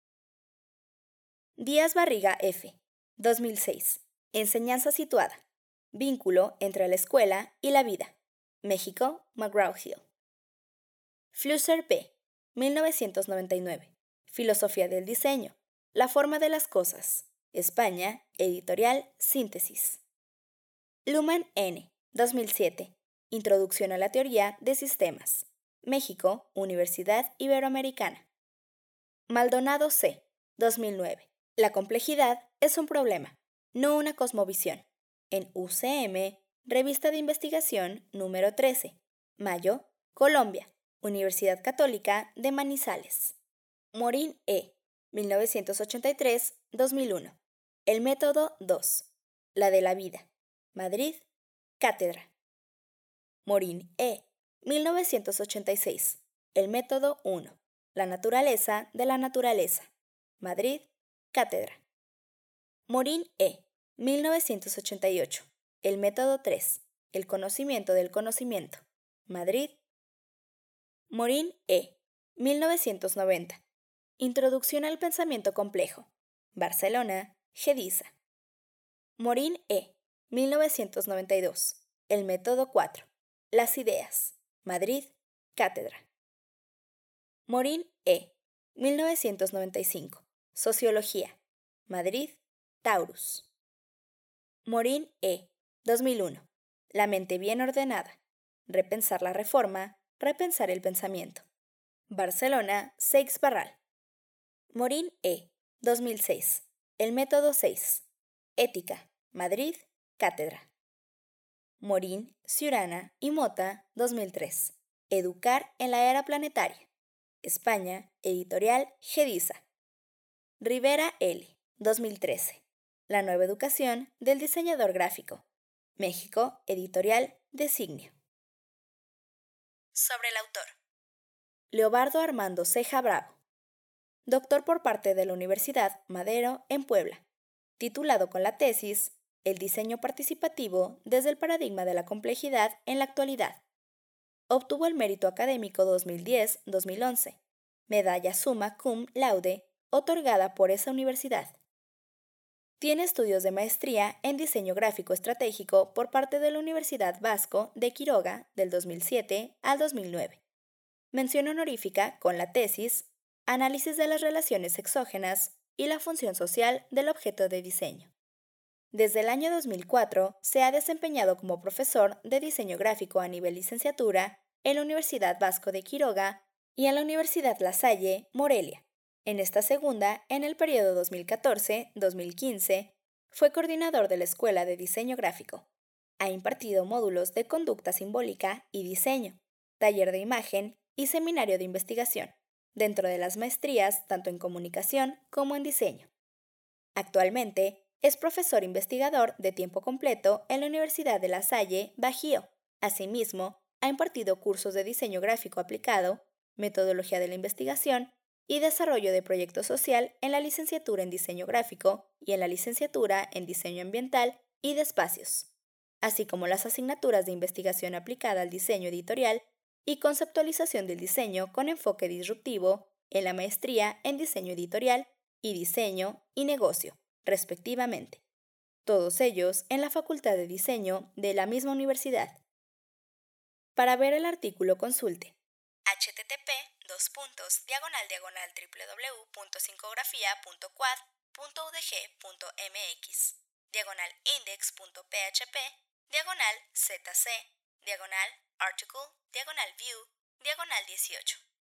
Díaz Barriga F, dos mil seis. Enseñanza situada. Vínculo entre la escuela y la vida. México, McGraw-Hill. Flusser P, mil novecientos noventa y nueve. Filosofía del diseño. La forma de las cosas. España, Editorial Síntesis. Luhmann N, dos mil siete. Introducción a la teoría de sistemas. México, Universidad Iberoamericana. Maldonado C, dos mil nueve. La complejidad es un problema, no una cosmovisión. En U C M, Revista de Investigación número trece. Mayo, Colombia, Universidad Católica de Manizales. Morín E, mil novecientos ochenta y tres a dos mil uno. El método dos. La de la vida. Madrid, Cátedra. Morín E, mil novecientos ochenta y seis. El método uno. La naturaleza de la naturaleza. Madrid, Cátedra. Morín E, mil novecientos ochenta y ocho. El método tres. El conocimiento del conocimiento. Madrid. Morín E, mil novecientos noventa. Introducción al pensamiento complejo. Barcelona, Gedisa. Morín E, mil novecientos noventa y dos. El método cuatro. Las ideas. Madrid, Cátedra. Morín E, mil novecientos noventa y cinco. Sociología. Madrid, Taurus. Morín E, dos mil uno. La mente bien ordenada. Repensar la reforma, repensar el pensamiento. Barcelona, Seix Barral. Morín E, dos mil seis. El método seis. Ética. Madrid, Cátedra. Morín, Ciurana y Mota, dos mil tres. Educar en la era planetaria. España, Editorial Gedisa. Rivera L, dos mil trece. La nueva educación del diseñador gráfico. México, Editorial Designio. Sobre el autor. Leobardo Armando Ceja Bravo. Doctor por parte de la Universidad Madero en Puebla. Titulado con la tesis El diseño participativo desde el paradigma de la complejidad en la actualidad. Obtuvo el mérito académico dos mil diez a dos mil once. Medalla Summa Cum Laude, otorgada por esa universidad. Tiene estudios de maestría en diseño gráfico estratégico por parte de la Universidad Vasco de Quiroga del dos mil siete al dos mil nueve. Mención honorífica con la tesis análisis de las relaciones exógenas y la función social del objeto de diseño. Desde el año dos mil cuatro se ha desempeñado como profesor de diseño gráfico a nivel licenciatura en la Universidad Vasco de Quiroga y en la Universidad La Salle, Morelia. En esta segunda, en el periodo dos mil catorce a dos mil quince, fue coordinador de la Escuela de Diseño Gráfico. Ha impartido módulos de conducta simbólica y diseño, taller de imagen y seminario de investigación, dentro de las maestrías tanto en comunicación como en diseño. Actualmente, es profesor investigador de tiempo completo en la Universidad de La Salle, Bajío. Asimismo, ha impartido cursos de diseño gráfico aplicado, metodología de la investigación y desarrollo de proyecto social en la licenciatura en diseño gráfico y en la licenciatura en diseño ambiental y de espacios, así como las asignaturas de investigación aplicada al diseño editorial y conceptualización del diseño con enfoque disruptivo en la maestría en diseño editorial y diseño y negocio, respectivamente. Todos ellos en la Facultad de Diseño de la misma universidad. Para ver el artículo consulte http dos puntos diagonal diagonal www.sincografia.quad.udg.mx diagonal index.php diagonal zc diagonal article diagonal view diagonal dieciocho.